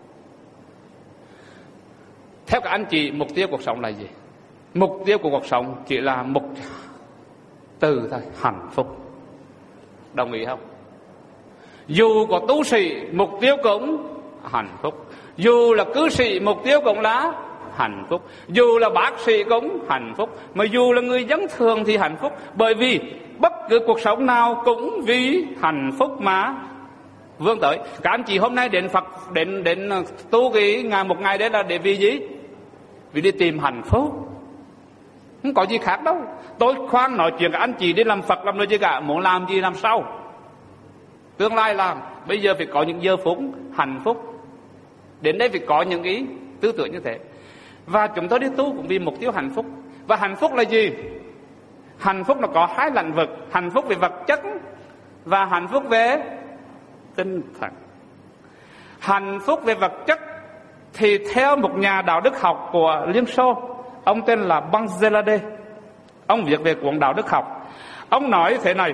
Theo các anh chị, mục tiêu cuộc sống là gì? Mục tiêu của cuộc sống chỉ là một từ thôi, hạnh phúc. Đồng ý không? Dù có tu sĩ, mục tiêu cũng hạnh phúc. Dù là cư sĩ, mục tiêu cũng là hạnh phúc. Dù là bác sĩ cũng hạnh phúc. Mà dù là người dân thường thì hạnh phúc. Bởi vì bất cứ cuộc sống nào cũng vì hạnh phúc mà vươn tới. Các anh chị hôm nay đến Phật, đến đến tu cái ngày một ngày đấy là để vì gì? Vì đi tìm hạnh phúc. Không có gì khác đâu. Tôi khoan nói chuyện các anh chị đi làm Phật làm nơi chứ cả. Muốn làm gì làm sau, tương lai làm. Bây giờ phải có những giờ phút hạnh phúc. Đến đây phải có những ý tư tưởng như thế. Và chúng tôi đi tu cũng vì mục tiêu hạnh phúc. Và hạnh phúc là gì? Hạnh phúc nó có hai lĩnh vực: hạnh phúc về vật chất và hạnh phúc về tinh thần. Hạnh phúc về vật chất thì theo một nhà đạo đức học của Liên Xô, ông tên là Bangzelade, ông viết về cuốn đạo đức học. Ông nói thế này: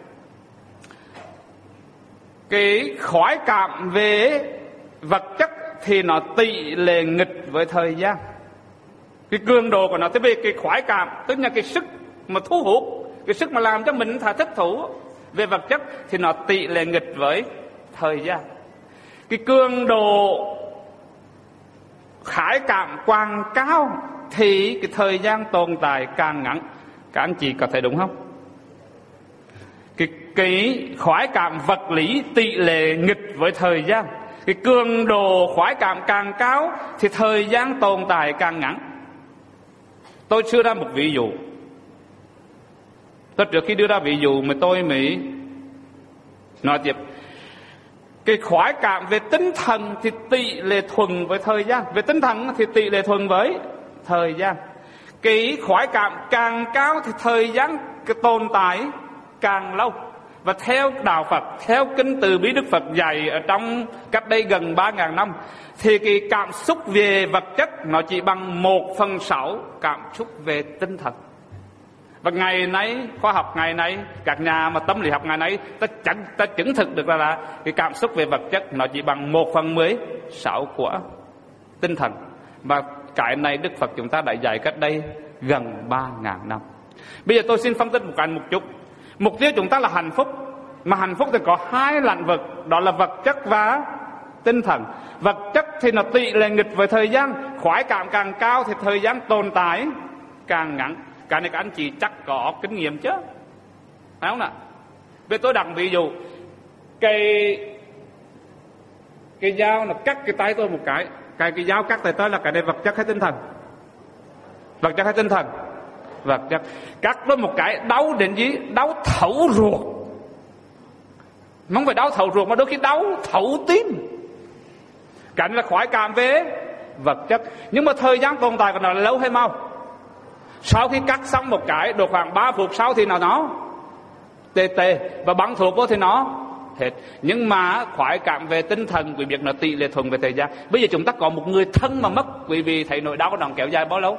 cái khoái cảm về vật chất thì nó tỷ lệ nghịch với thời gian. Cái cường độ của nó, thế về cái khoái cảm, tức là cái sức mà thu hút, cái sức mà làm cho mình thà thích thú về vật chất thì nó tỷ lệ nghịch với thời gian. Cái cường độ khái cảm càng cao thì cái thời gian tồn tại càng ngắn. Các anh chị có thấy đúng không? Cái, cái khoái cảm vật lý tỷ lệ nghịch với thời gian. Cái cường độ khoái cảm càng cao thì thời gian tồn tại càng ngắn. Tôi đưa ra một ví dụ. Tôi trước khi đưa ra ví dụ mà tôi mới nói tiếp. Cái khoái cảm về tinh thần thì tỷ lệ thuận với thời gian. Về tinh thần thì tỷ lệ thuận với thời gian. Cái khoái cảm càng cao thì thời gian cái tồn tại càng lâu. Và theo đạo Phật, theo kinh từ bí Đức Phật dạy ở trong cách đây gần ba ngàn năm, thì cái cảm xúc về vật chất nó chỉ bằng một phần sáu cảm xúc về tinh thần. Và ngày nay, khoa học ngày nay, các nhà mà tâm lý học ngày nay, ta, chẳng, ta chứng thực được là, là cái cảm xúc về vật chất nó chỉ bằng một phần mười sáu của tinh thần. Và cái này Đức Phật chúng ta đã dạy cách đây gần ba ngàn năm. Bây giờ tôi xin phân tích một cái một chút. Mục tiêu chúng ta là hạnh phúc. Mà hạnh phúc thì có hai lĩnh vực, đó là vật chất và tinh thần. Vật chất thì nó tỷ lệ nghịch với thời gian. Khoái cảm càng cao thì thời gian tồn tại càng ngắn. Cái này các anh chị chắc có kinh nghiệm chứ, phải không nào? Bây tôi đặt ví dụ, Cái Cái dao nó cắt cái tay tôi một cái. Cái, cái dao cắt tay tôi là cái này vật chất hay tinh thần? Vật chất hay tinh thần? Vật chất. Cắt tôi một cái đau đến gì? Đau thấu ruột. Không phải đau thấu ruột mà đôi khi đau thấu tim. Cái này là khoái cảm về vật chất. Nhưng mà thời gian tồn tại của nó là lâu hay mau? Sau khi cắt xong một cái, được khoảng ba phút sau thì nó nó tê tê, và bắn thuốc vô thì nó hết. Nhưng mà khoái cảm về tinh thần, quý biết nó tỷ lệ thuận về thời gian. Bây giờ chúng ta có một người thân mà mất, quý vị thấy nỗi đau của nó kéo dài bao lâu?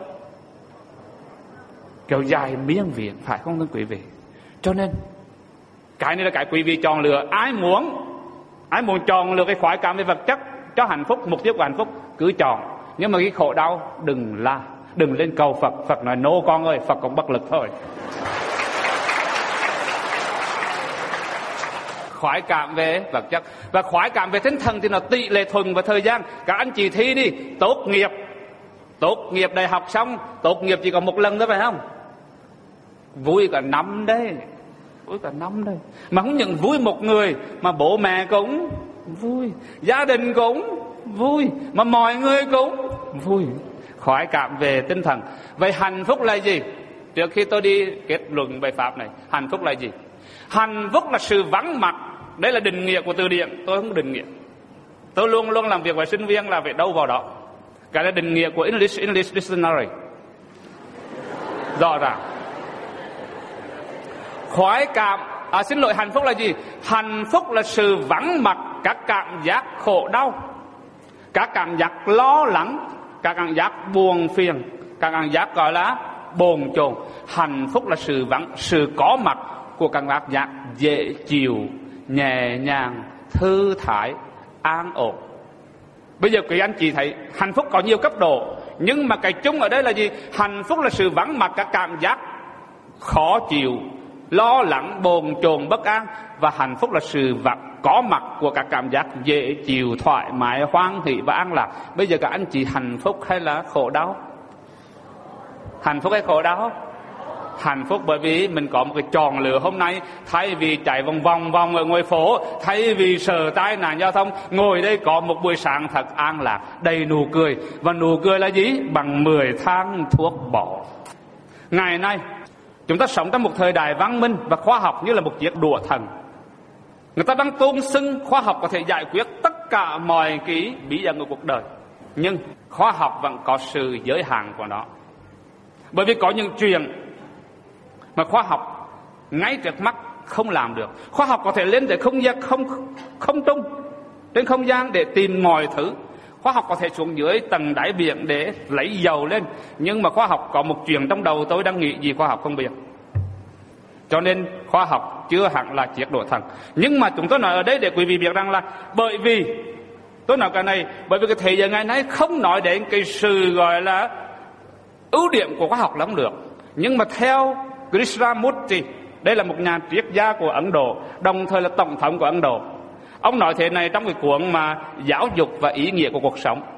Kéo dài miên viện, phải không thưa quý vị? Cho nên cái này là cái quý vị chọn lựa. Ai muốn Ai muốn chọn lựa cái khoái cảm về vật chất cho hạnh phúc, mục tiêu của hạnh phúc, cứ chọn. Nhưng mà cái khổ đau đừng la, đừng lên cầu Phật. Phật nói nô con ơi, Phật cũng bất lực thôi. Khoái cảm về vật chất và khoái cảm về tinh thần thì nó tỷ lệ thuận với thời gian. Các anh chị thi đi, tốt nghiệp Tốt nghiệp đại học xong, tốt nghiệp chỉ có một lần thôi phải không? Vui cả năm đấy, vui cả năm đây. Mà không những vui một người, mà bố mẹ cũng vui, gia đình cũng vui, mà mọi người cũng vui. Khoái cảm về tinh thần. Vậy hạnh phúc là gì? Trước khi tôi đi kết luận bài pháp này, hạnh phúc là gì? Hạnh phúc là sự vắng mặt. Đấy là định nghĩa của từ điển, tôi không định nghĩa. Tôi luôn luôn làm việc với sinh viên là phải đâu vào đó. Cái là định nghĩa của English English Dictionary, rõ ràng. Khoái cảm, à, xin lỗi, hạnh phúc là gì? Hạnh phúc là sự vắng mặt các cảm giác khổ đau, các cảm giác lo lắng, các cảm giác buồn phiền, các cảm giác gọi là bồn chồn. Hạnh phúc là sự vắng, sự có mặt của các cảm giác dễ chịu, nhẹ nhàng, thư thái, an ổn. Bây giờ quý anh chị thấy hạnh phúc có nhiều cấp độ, nhưng mà cái chung ở đây là gì? Hạnh phúc là sự vắng mặt các cảm giác khó chịu, lo lắng, bồn chồn, bất an. Và hạnh phúc là sự vật có mặt của các cảm giác dễ chịu, thoải mái, hoan hỷ và an lạc. Bây giờ các anh chị hạnh phúc hay là khổ đau? Hạnh phúc hay khổ đau? Hạnh phúc, bởi vì mình có một cái chọn lựa hôm nay. Thay vì chạy vòng vòng vòng ở ngoài phố, thay vì sợ tai nạn giao thông, ngồi đây có một buổi sáng thật an lạc, đầy nụ cười. Và nụ cười là gì? Bằng mười thang thuốc bổ. Ngày nay chúng ta sống trong một thời đại văn minh và khoa học như là một chiếc đũa thần. Người ta đang tôn xưng khoa học có thể giải quyết tất cả mọi cái bí ẩn của cuộc đời. Nhưng khoa học vẫn có sự giới hạn của nó. Bởi vì có những chuyện mà khoa học ngay trước mắt không làm được. Khoa học có thể lên tới không gian không không trung, trên không gian để tìm mọi thứ. Khoa học có thể xuống dưới tầng đáy biển để lấy dầu lên. Nhưng mà khoa học có một chuyện trong đầu tôi đang nghĩ gì khoa học không biết. Cho nên khoa học chưa hẳn là chiếc đũa thần. Nhưng mà chúng tôi nói ở đây để quý vị biết rằng là bởi vì tôi nói cái này, bởi vì cái thế giới ngày nay không nói đến cái sự gọi là ưu điểm của khoa học là không được. Nhưng mà theo Krishnamurti, đây là một nhà triết gia của Ấn Độ, đồng thời là tổng thống của Ấn Độ. Ông nói thế này trong cái cuốn mà Giáo dục và ý nghĩa của cuộc sống.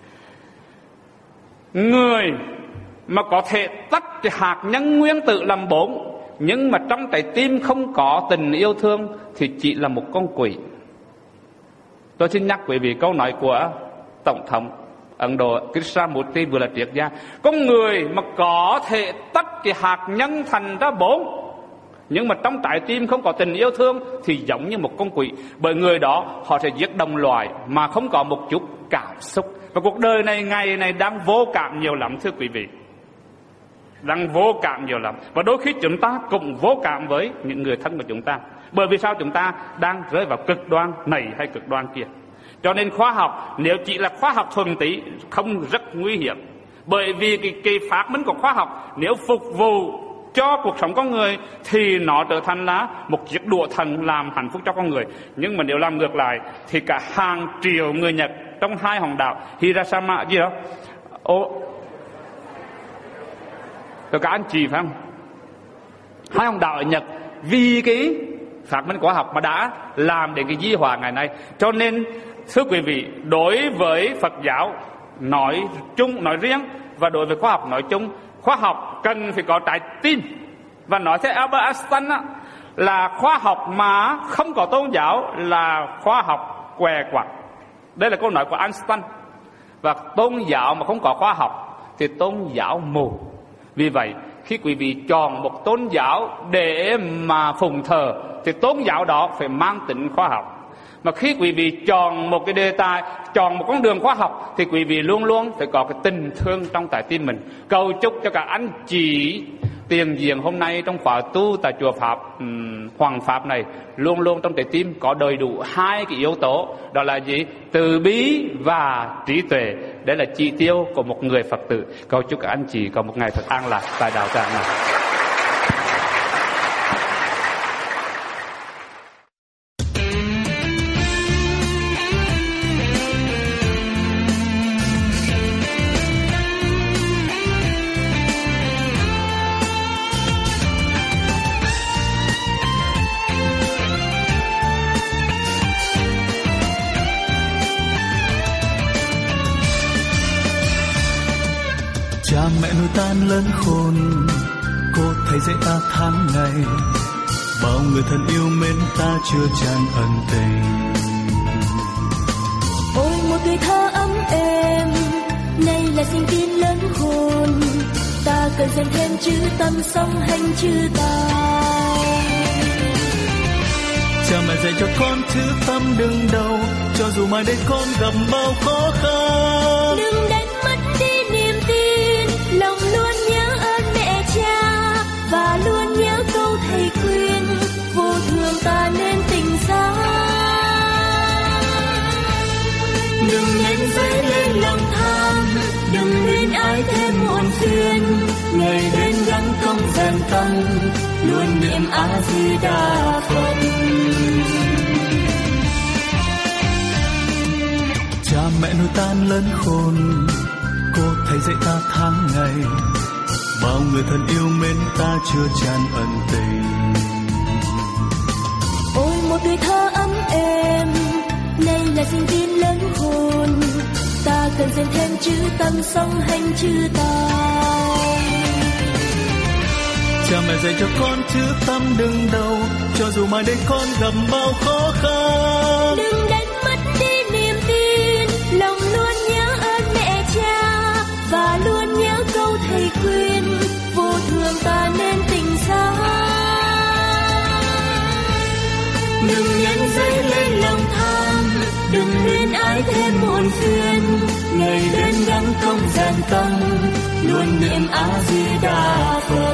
Người mà có thể tách cái hạt nhân nguyên tử làm bốn, nhưng mà trong trái tim không có tình yêu thương thì chỉ là một con quỷ. Tôi xin nhắc quý vị câu nói của tổng thống Ấn Độ Krishnamurti vừa là triết gia. Con người mà có thể tách cái hạt nhân thành ra bốn, nhưng mà trong trái tim không có tình yêu thương thì giống như một con quỷ. Bởi người đó họ sẽ giết đồng loài mà không có một chút cảm xúc. Và cuộc đời này ngày này đang vô cảm nhiều lắm thưa quý vị. Đang vô cảm nhiều lắm. Và đôi khi chúng ta cũng vô cảm với những người thân của chúng ta. Bởi vì sao? Chúng ta đang rơi vào cực đoan này hay cực đoan kia. Cho nên khoa học nếu chỉ là khoa học thuần túy không rất nguy hiểm. Bởi vì cái, cái phát minh của khoa học nếu phục vụ cho cuộc sống con người thì nó trở thành là một chiếc đũa thần làm hạnh phúc cho con người. Nhưng mà nếu làm ngược lại thì cả hàng triệu người Nhật trong hai hòn đảo Hiroshima gì đó, ô, rồi cả anh chị phải không? Hai hòn đảo ở Nhật vì cái phát minh khoa học mà đã làm đến cái di họa ngày nay. Cho nên thưa quý vị, đối với Phật giáo nói chung nói riêng và đối với khoa học nói chung, khoa học cần phải có trái tim. Và nói theo Albert Einstein á, là khoa học mà không có tôn giáo là khoa học què quặt. Đây là câu nói của Einstein. Và tôn giáo mà không có khoa học thì tôn giáo mù. Vì vậy khi quý vị chọn một tôn giáo để mà phụng thờ thì tôn giáo đó phải mang tính khoa học. Mà khi quý vị chọn một cái đề tài, chọn một con đường khoa học thì quý vị luôn luôn phải có cái tình thương trong trái tim mình. Cầu chúc cho các anh chị tiền diện hôm nay trong khóa tu tại chùa Pháp um, Hoàng Pháp này luôn luôn trong trái tim có đầy đủ hai cái yếu tố. Đó là gì? Từ bi và trí tuệ. Đấy là chỉ tiêu của một người Phật tử. Cầu chúc các anh chị có một ngày thật an lạc tại đạo tràng này. Cha mẹ nuôi ta lớn khôn, cô thầy dạy ta tháng ngày, bao người thân yêu mến ta chưa tràn ân tình. Ôi một tuổi thơ ấm êm, nay là sinh viên lớn khôn, ta cần dành thêm chữ tâm sống hành chữ tài. Cha mẹ dạy cho con chữ tâm đừng đầu, cho dù mai đây con gặp bao khó khăn. Đừng đánh mất đi niềm tin, lòng luôn nhớ ơn mẹ cha và luôn nhớ câu thầy khuyên, vô thường ta nên tỉnh giác. Đừng nên dấy lên lòng tham, đừng nên ai thêm muộn phiền, ngày đến gắng công rèn tâm, luôn niệm A Di Đà Phật. Cha mẹ nuôi ta lớn khôn, cô thầy dạy ta tháng ngày, bao người thân yêu mến ta chưa tràn ân tình. tuổi thơ ấm êm, nay là sinh viên lớn khôn. Ta cần dành thêm chữ tâm song hành chữ tài. Cha mẹ dạy cho con chữ tâm đứng đầu, cho dù mai đây con gặp bao khó khăn. Đừng đánh mất đi niềm tin, lòng luôn nhớ ơn mẹ cha và luôn nhớ câu thầy khuyên, vô thường ta nên tỉnh giác. Đừng nhân dấy lên lòng tham, đừng luyến ái thêm muộn phiền. Ngày đến gắng công rèn tâm, luôn niệm A Di Đà Phật.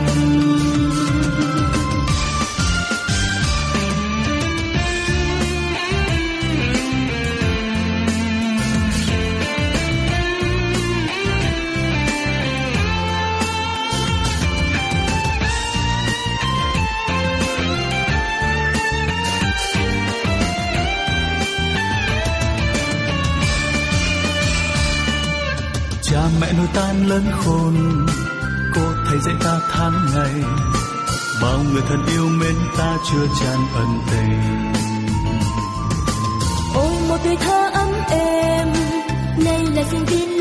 Cha mẹ nuôi tan lớn khôn, cô thầy dạy ta tháng ngày, bao người thân yêu mến ta chưa tràn ân tình. Ôi một tuổi thơ ấm êm, nay là sinh viên